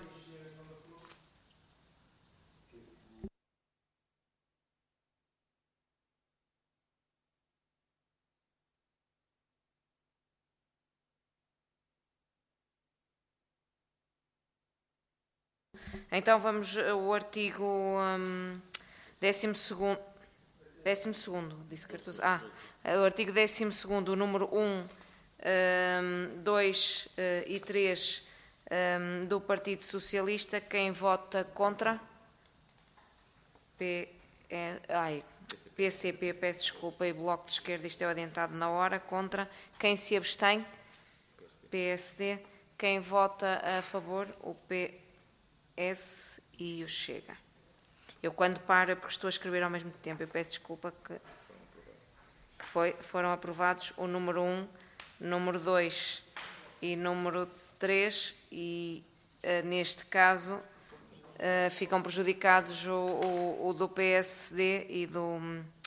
Então vamos ao artigo 12º, disse Cardoso. O artigo 12º, o número 1, 2 e 3 do Partido Socialista. Quem vota contra? PCP, peço desculpa, e Bloco de Esquerda, isto é adiantado na hora, contra. Quem se abstém? PSD. Quem vota a favor? O PS e o Chega. Eu quando paro é porque estou a escrever ao mesmo tempo, eu peço desculpa que foram aprovados o número 1, número 2 e número 3 e neste caso ficam prejudicados o do PSD e do...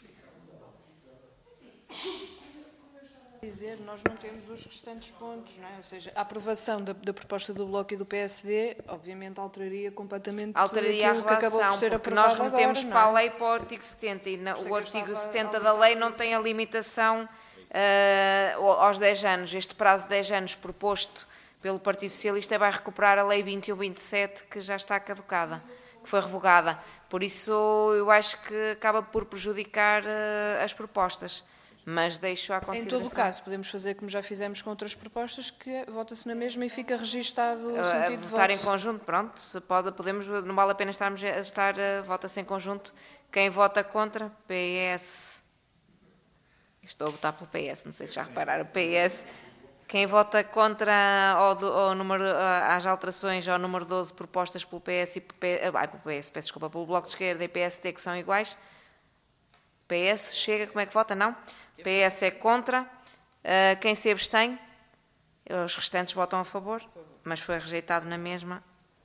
Nós não temos os restantes pontos, não é? Ou seja, a aprovação da proposta do Bloco e do PSD, obviamente, alteraria completamente alteraria a aquilo que acabou por ser porque aprovado nós metemos agora, para a lei para o artigo 70 e o artigo 70 da lei não tem a limitação aos 10 anos. Este prazo de 10 anos proposto pelo Partido Socialista vai recuperar a lei 21/27 que já está caducada, que foi revogada. Por isso eu acho que acaba por prejudicar as propostas. Mas deixo à consideração. Em todo o caso, podemos fazer como já fizemos com outras propostas, que vota-se na mesma e fica registado o sentido de voto. Votar em conjunto, pronto, podemos, não vale a pena vota-se em conjunto. Quem vota contra? PS. Estou a votar pelo PS, não sei se já repararam. PS. Quem vota contra ao número, às alterações ao número 12 propostas pelo PS e pelo Bloco de Esquerda e PSD, que são iguais? PS, Chega, como é que vota? Não? PS é contra. Quem se abstém? Os restantes votam a favor, mas foi rejeitado na mesma.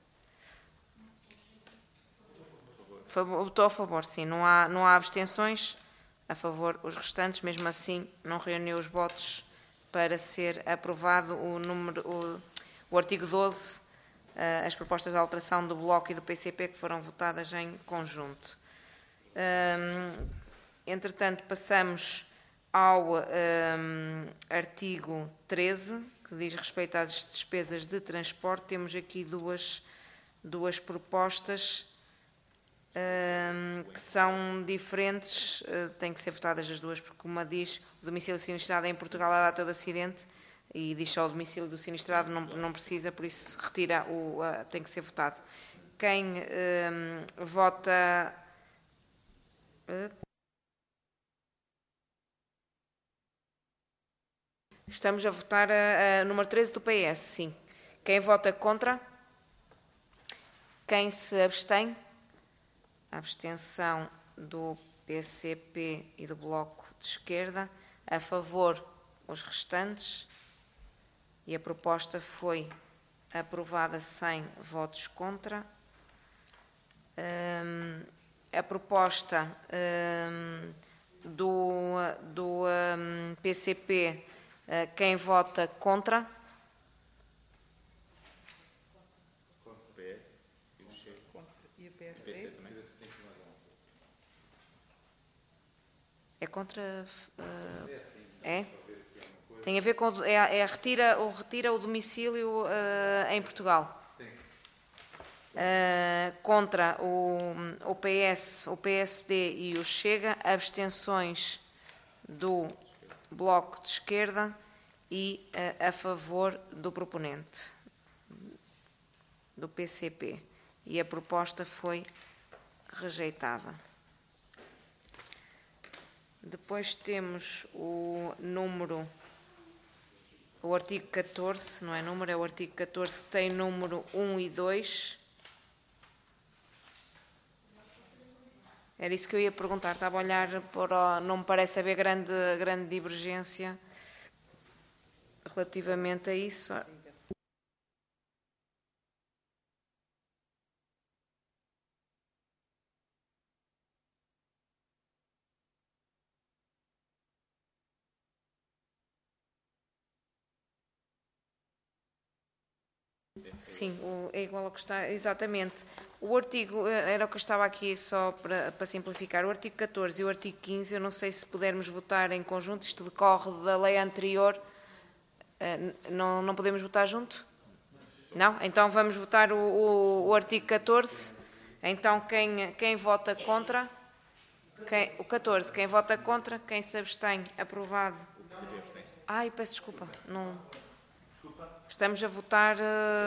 Votou a favor, sim. Não há abstenções. A favor, os restantes, mesmo assim, não reuniu os votos para ser aprovado o artigo 12, as propostas de alteração do Bloco e do PCP que foram votadas em conjunto. Entretanto, passamos ao artigo 13, que diz respeito às despesas de transporte. Temos aqui duas propostas que são diferentes, têm que ser votadas as duas, porque uma diz o domicílio sinistrado é em Portugal à data do acidente e diz só o domicílio do sinistrado, não precisa, por isso retira tem que ser votado. Quem vota... Estamos a votar a número 13 do PS, sim. Quem vota contra? Quem se abstém? A abstenção do PCP e do Bloco de Esquerda. A favor, os restantes. E a proposta foi aprovada sem votos contra. A proposta do PCP Quem vota contra? PS e o Chega. E o PC PSD? também. É contra... é? Tem a ver com... retira o domicílio em Portugal. Contra o PS, o PSD e o Chega, abstenções do Bloco de Esquerda e a favor do proponente, do PCP. E a proposta foi rejeitada. Depois temos o número, o artigo 14, não é número, é o artigo 14, tem número 1 e 2. Era isso que eu ia perguntar, estava a olhar para... Não me parece haver grande divergência relativamente a isso. Sim, é igual ao que está, exatamente. O artigo, era o que eu estava aqui só para simplificar, o artigo 14 e o artigo 15, eu não sei se pudermos votar em conjunto, isto decorre da lei anterior, não podemos votar junto? Não? Então vamos votar o artigo 14, então quem vota contra? O 14, quem vota contra, quem se abstém, aprovado. Ai, peço desculpa, não... Estamos a votar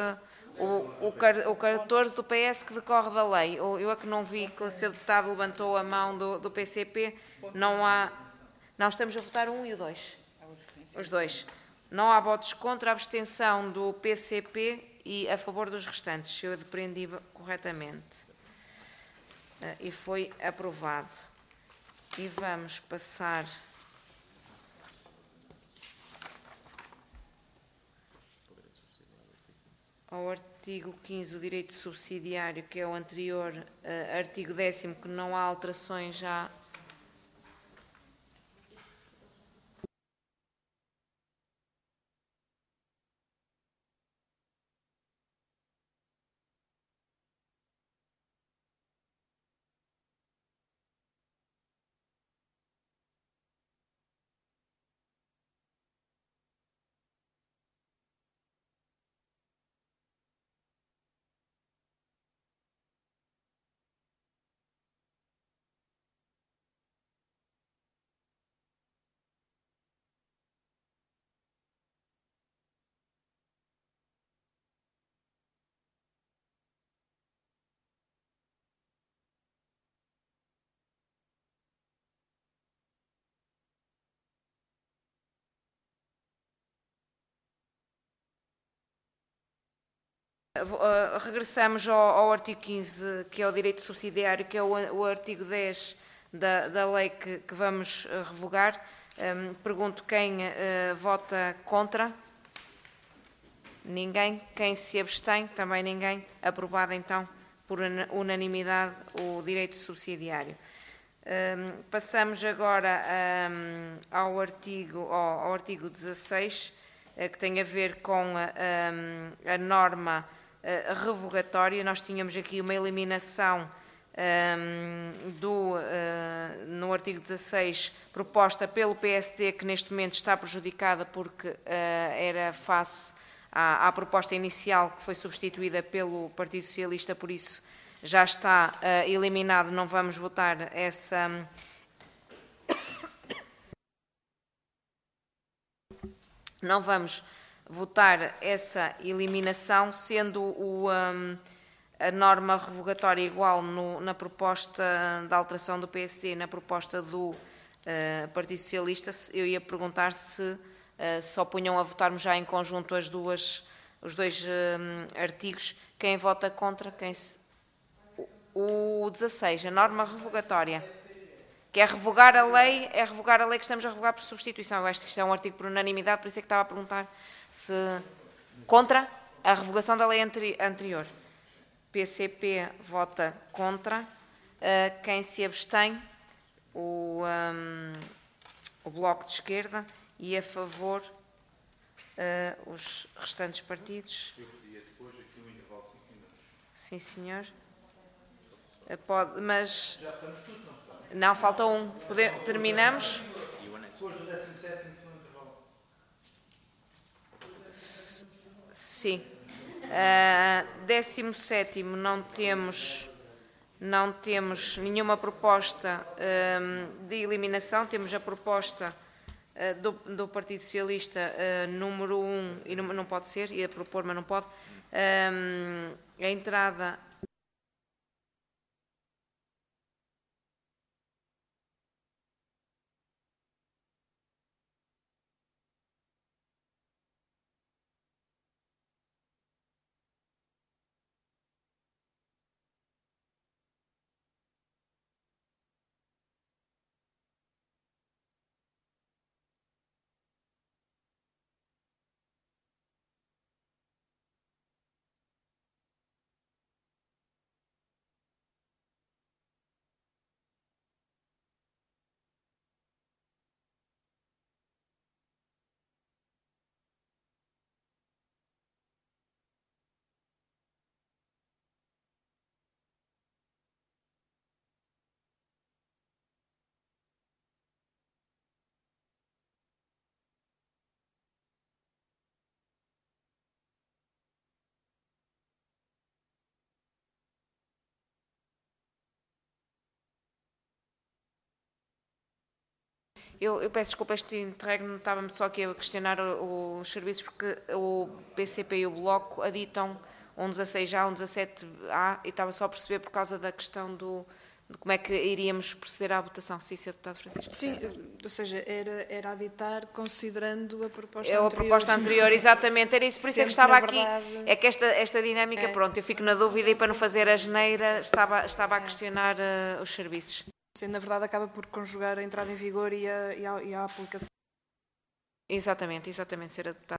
o 14 do PS que decorre da lei. Eu é que não vi que o Sr. Deputado levantou a mão do PCP. Não há... Não, estamos a votar o 1 e o 2. Os dois. Não há votos contra a abstenção do PCP e a favor dos restantes, se eu depreendi corretamente. E foi aprovado. E vamos passar... ao artigo 15, o direito subsidiário, que é o anterior artigo 10º, que não há alterações já. Regressamos ao artigo 15, que é o direito subsidiário, que é o artigo 10 da lei que vamos revogar. Pergunto quem vota contra. Ninguém. Quem se abstém? Também ninguém. Aprovado, então, por unanimidade, o direito subsidiário. Passamos agora ao artigo 16, que tem a ver com a norma revogatória. Nós tínhamos aqui uma eliminação no artigo 16, proposta pelo PSD, que neste momento está prejudicada porque era face à proposta inicial, que foi substituída pelo Partido Socialista, por isso já está eliminado, não vamos votar essa... Não vamos votar essa eliminação, sendo a norma revogatória igual na proposta da alteração do PSD, na proposta do Partido Socialista. Eu ia perguntar se opunham a votarmos já em conjunto os dois artigos. Quem vota contra? O 16, a norma revogatória, que é revogar a lei que estamos a revogar por substituição. Eu acho que isto é um artigo por unanimidade, por isso é que estava a perguntar se contra a revogação da lei anterior. PCP vota contra. Quem se abstém? O Bloco de Esquerda. E a favor os restantes partidos. Eu pedia depois aqui um intervalo de 5 minutos. Sim, senhor. Pode, mas... Já estamos tudo, não estamos? Não, falta um. Terminamos? Depois do 17º foi um intervalo. Sim. 17º não temos nenhuma proposta de eliminação. Temos a proposta do Partido Socialista número 1, e não pode ser, ia propor, mas não pode, a entrada... Eu peço desculpa, este interregno, estava-me só aqui a questionar os serviços, porque o PCP e o Bloco aditam um 16A, um 17A, e estava só a perceber por causa da questão de como é que iríamos proceder à votação. Sim, Sr. Deputado Francisco. Sim, ou seja, era aditar considerando a proposta anterior. A proposta anterior, exatamente, era isso, por isso é que estava aqui. É que esta dinâmica, pronto, eu fico na dúvida e para não fazer a geneira, estava a questionar os serviços. Na verdade, acaba por conjugar a entrada em vigor e a aplicação. Exatamente, ser adotado.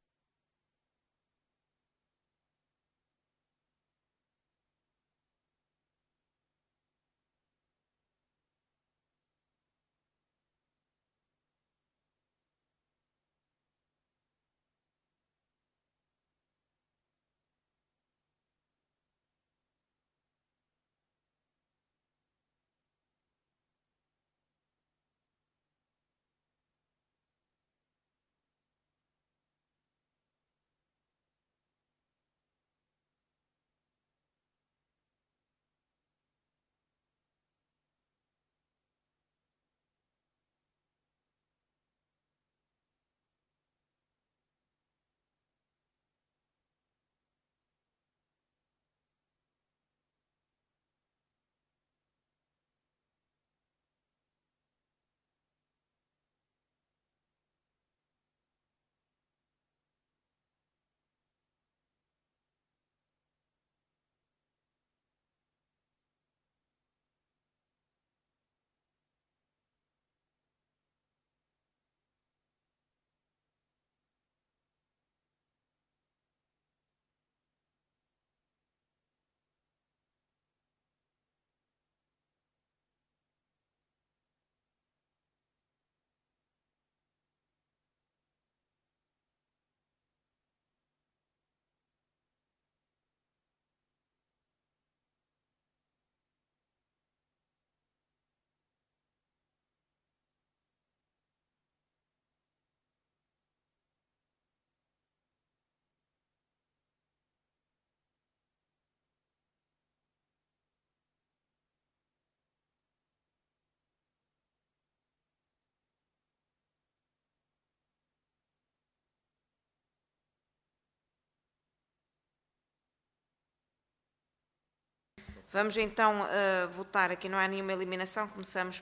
Vamos então votar. Aqui não há nenhuma eliminação. Começamos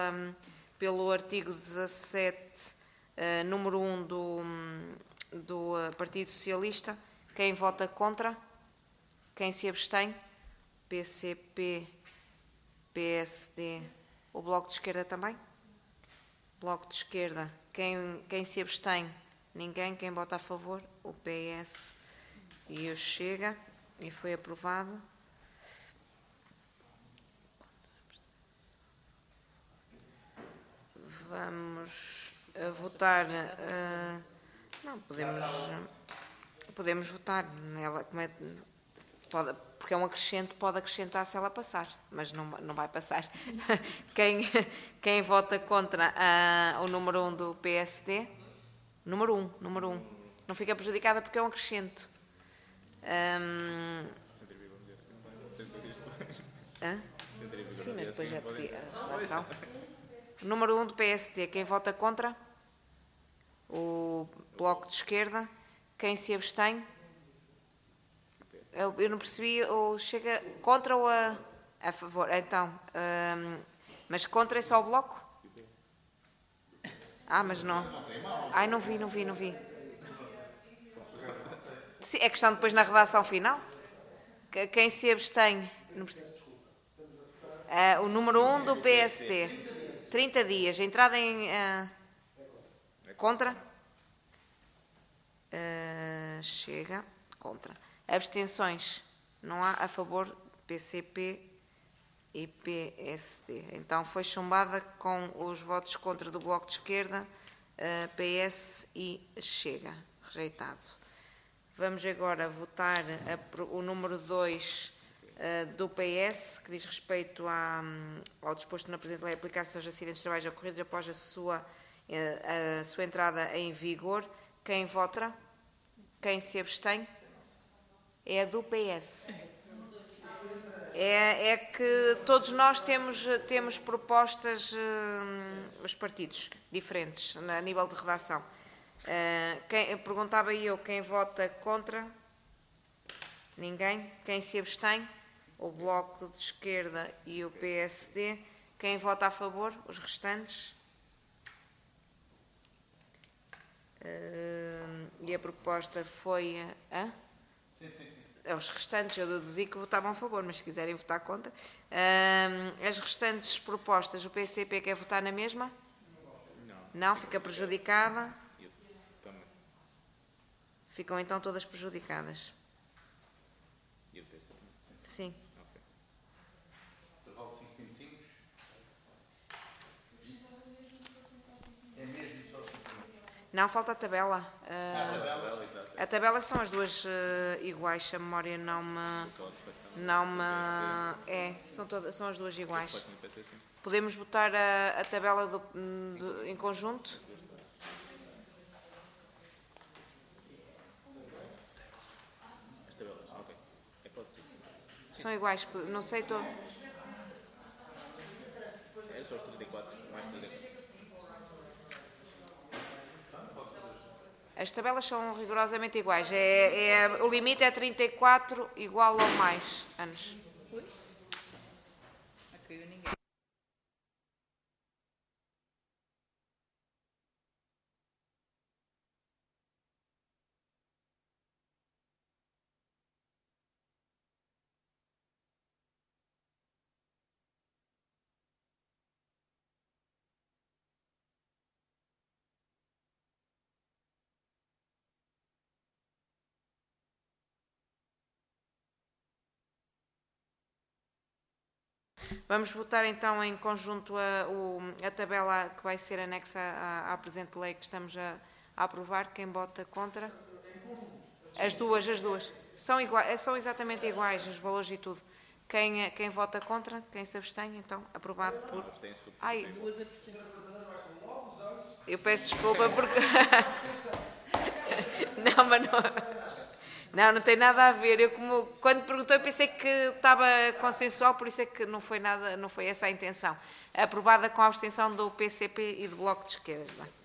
pelo artigo 17, número 1 do Partido Socialista. Quem vota contra? Quem se abstém? PCP, PSD, o Bloco de Esquerda também? Bloco de Esquerda. Quem se abstém? Ninguém. Quem vota a favor? O PS e o Chega. E foi aprovado. Vamos votar Não, podemos votar nela, porque é um acrescente, pode acrescentar se ela passar, mas não vai passar. Quem vota contra o número 1 do PSD, número 1, não fica prejudicada porque é um acrescento. Sim, mas depois a redação. Número 1 do PSD, quem vota contra? O Bloco de Esquerda. Quem se abstém? Eu não percebi, ou chega contra ou a favor? Então, mas contra é só o Bloco? Mas não. Ai, não vi. Sim, é questão depois na redação final? Quem se abstém? Não percebi. O número 1 do PSD. 30 dias. Entrada em... contra? Chega. Contra. Abstenções. Não há a favor PCP e PSD. Então foi chumbada com os votos contra do Bloco de Esquerda, PS e Chega. Rejeitado. Vamos agora votar o número 2 do PS, que diz respeito ao disposto na presente lei aplicar-se aos acidentes de trabalho ocorridos após a sua entrada em vigor. Quem vota? Quem se abstém? É a do PS. É que todos nós temos propostas, os partidos, diferentes, a nível de redação. Perguntava eu, quem vota contra? Ninguém. Quem se abstém? O Bloco de Esquerda e o PSD. Quem vota a favor? Os restantes. E a proposta foi... Os restantes, eu deduzi que votavam a favor, mas se quiserem votar contra. As restantes propostas, o PCP quer votar na mesma? Não, fica prejudicada. Ficam então todas prejudicadas. E o PC também? Sim. Ok. Intervalo de 5 minutinhos. É mesmo só 5 minutos. Não, falta a tabela. A tabela, exato. A tabela são as duas iguais, se a memória não me... são as duas iguais. Podemos votar a tabela em conjunto? As tabelas, ok. Pode ser. São iguais, não sei, estou... É só os 34, mais 34. As tabelas são rigorosamente iguais. O limite é 34 igual ou mais anos. Não caiu ninguém. Vamos votar então em conjunto a tabela que vai ser anexa à presente lei que estamos a aprovar. Quem vota contra? As duas. São exatamente iguais, os valores e tudo. Quem vota contra? Quem se abstém? Então, aprovado por... Ai, Duas abstenções. eu peço desculpa porque... Não, mas não... Não tem nada a ver. Quando perguntou, eu pensei que estava consensual, por isso é que não foi essa a intenção. Aprovada com a abstenção do PCP e do Bloco de Esquerda.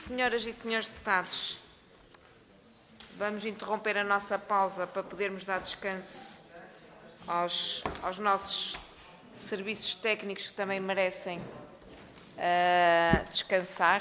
Senhoras e senhores deputados, vamos interromper a nossa pausa para podermos dar descanso aos nossos serviços técnicos que também merecem descansar.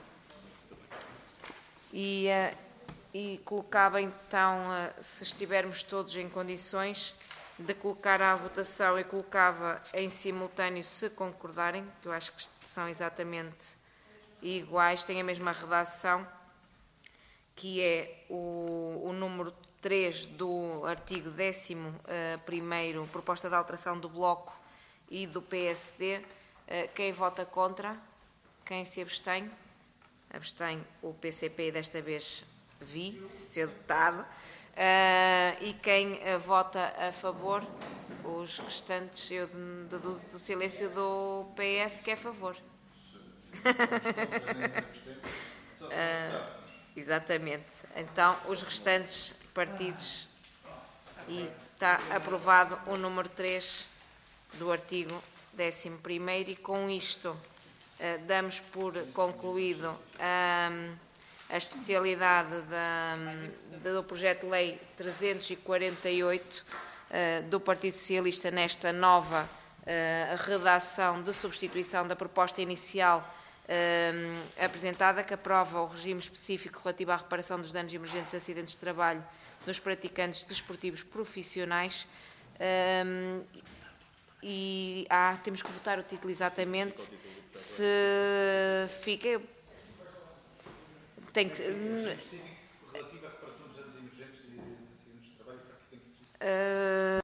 E colocava então, se estivermos todos em condições de colocar à votação, e colocava em simultâneo, se concordarem, que eu acho que são exatamente iguais, têm a mesma redação, que é o número 3 do artigo 11º, proposta de alteração do Bloco e do PSD. Quem vota contra? Quem se abstém? Abstém o PCP, desta vez ser deputado. E quem vota a favor? Os restantes, eu deduzo do silêncio do PS que é a favor. Exatamente. Então, os restantes partidos, e está aprovado o número 3 do artigo 11º, e com isto damos por concluído a especialidade do projeto de lei 348 do Partido Socialista nesta nova redação de substituição da proposta inicial apresentada, que aprova o regime específico relativo à reparação dos danos emergentes de acidentes de trabalho nos praticantes desportivos profissionais. E temos que votar o título exatamente. Se fica... Tem que... Relativo à reparação dos danos emergentes e acidentes de trabalho praticantes profissionais.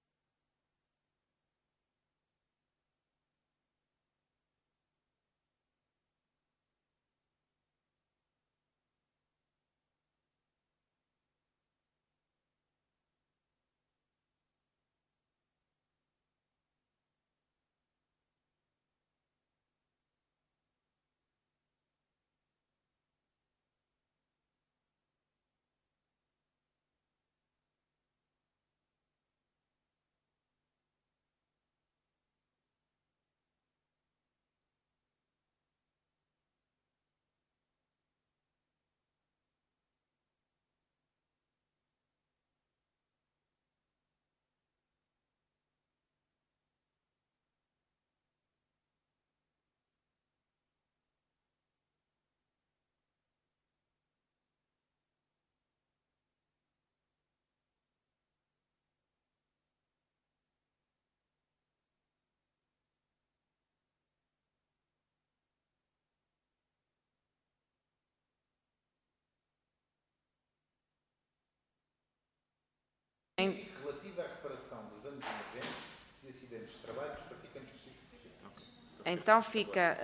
Relativa à reparação dos danos emergentes e acidentes de trabalho dos praticantes profissionais. Então fica,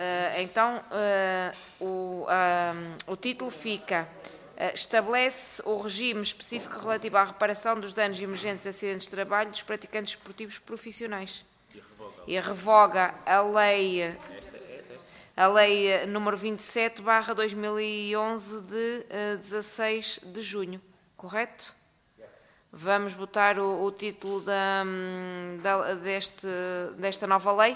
o título fica: estabelece o regime específico relativo à reparação dos danos emergentes de acidentes de trabalho dos praticantes esportivos profissionais. E revoga a lei número 27/2011 de 16 de junho. Correto? Vamos votar o título desta nova lei?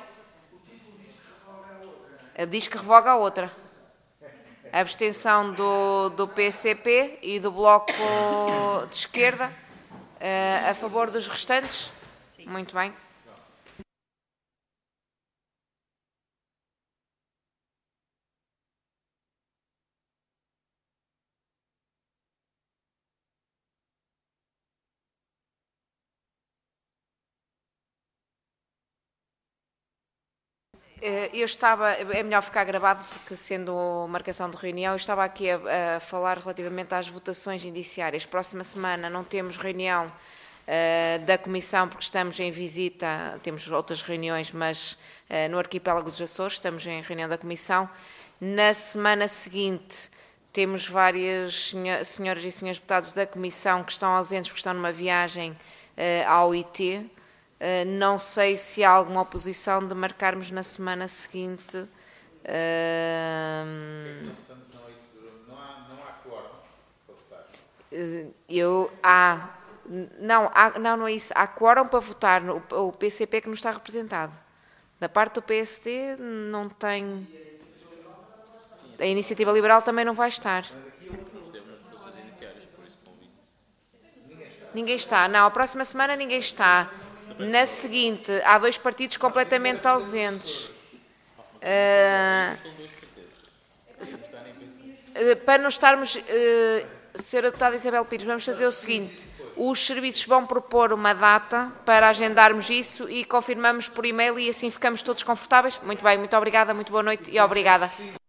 Diz que revoga a outra. A abstenção do PCP e do Bloco de Esquerda. A favor dos restantes? Sim. Muito bem. É melhor ficar gravado, porque sendo marcação de reunião, eu estava aqui a falar relativamente às votações indiciárias. Próxima semana não temos reunião da Comissão, porque estamos em visita, temos outras reuniões, mas no arquipélago dos Açores estamos em reunião da Comissão. Na semana seguinte temos várias senhoras e senhores deputados da Comissão que estão ausentes porque estão numa viagem ao IT. Não sei se há alguma oposição de marcarmos na semana seguinte. Não há quórum para votar. Não é isso. Há quórum para votar o PCP que não está representado. Da parte do PSD não tem... Sim, A Iniciativa Liberal também não vai estar. Ninguém está. Não, a próxima semana ninguém está. Na seguinte, há 2 partidos completamente ausentes. Para não estarmos... Sra. Deputada Isabel Pires, vamos fazer o seguinte. Os serviços vão propor uma data para agendarmos isso e confirmamos por e-mail e assim ficamos todos confortáveis. Muito bem, muito obrigada, muito boa noite e obrigada.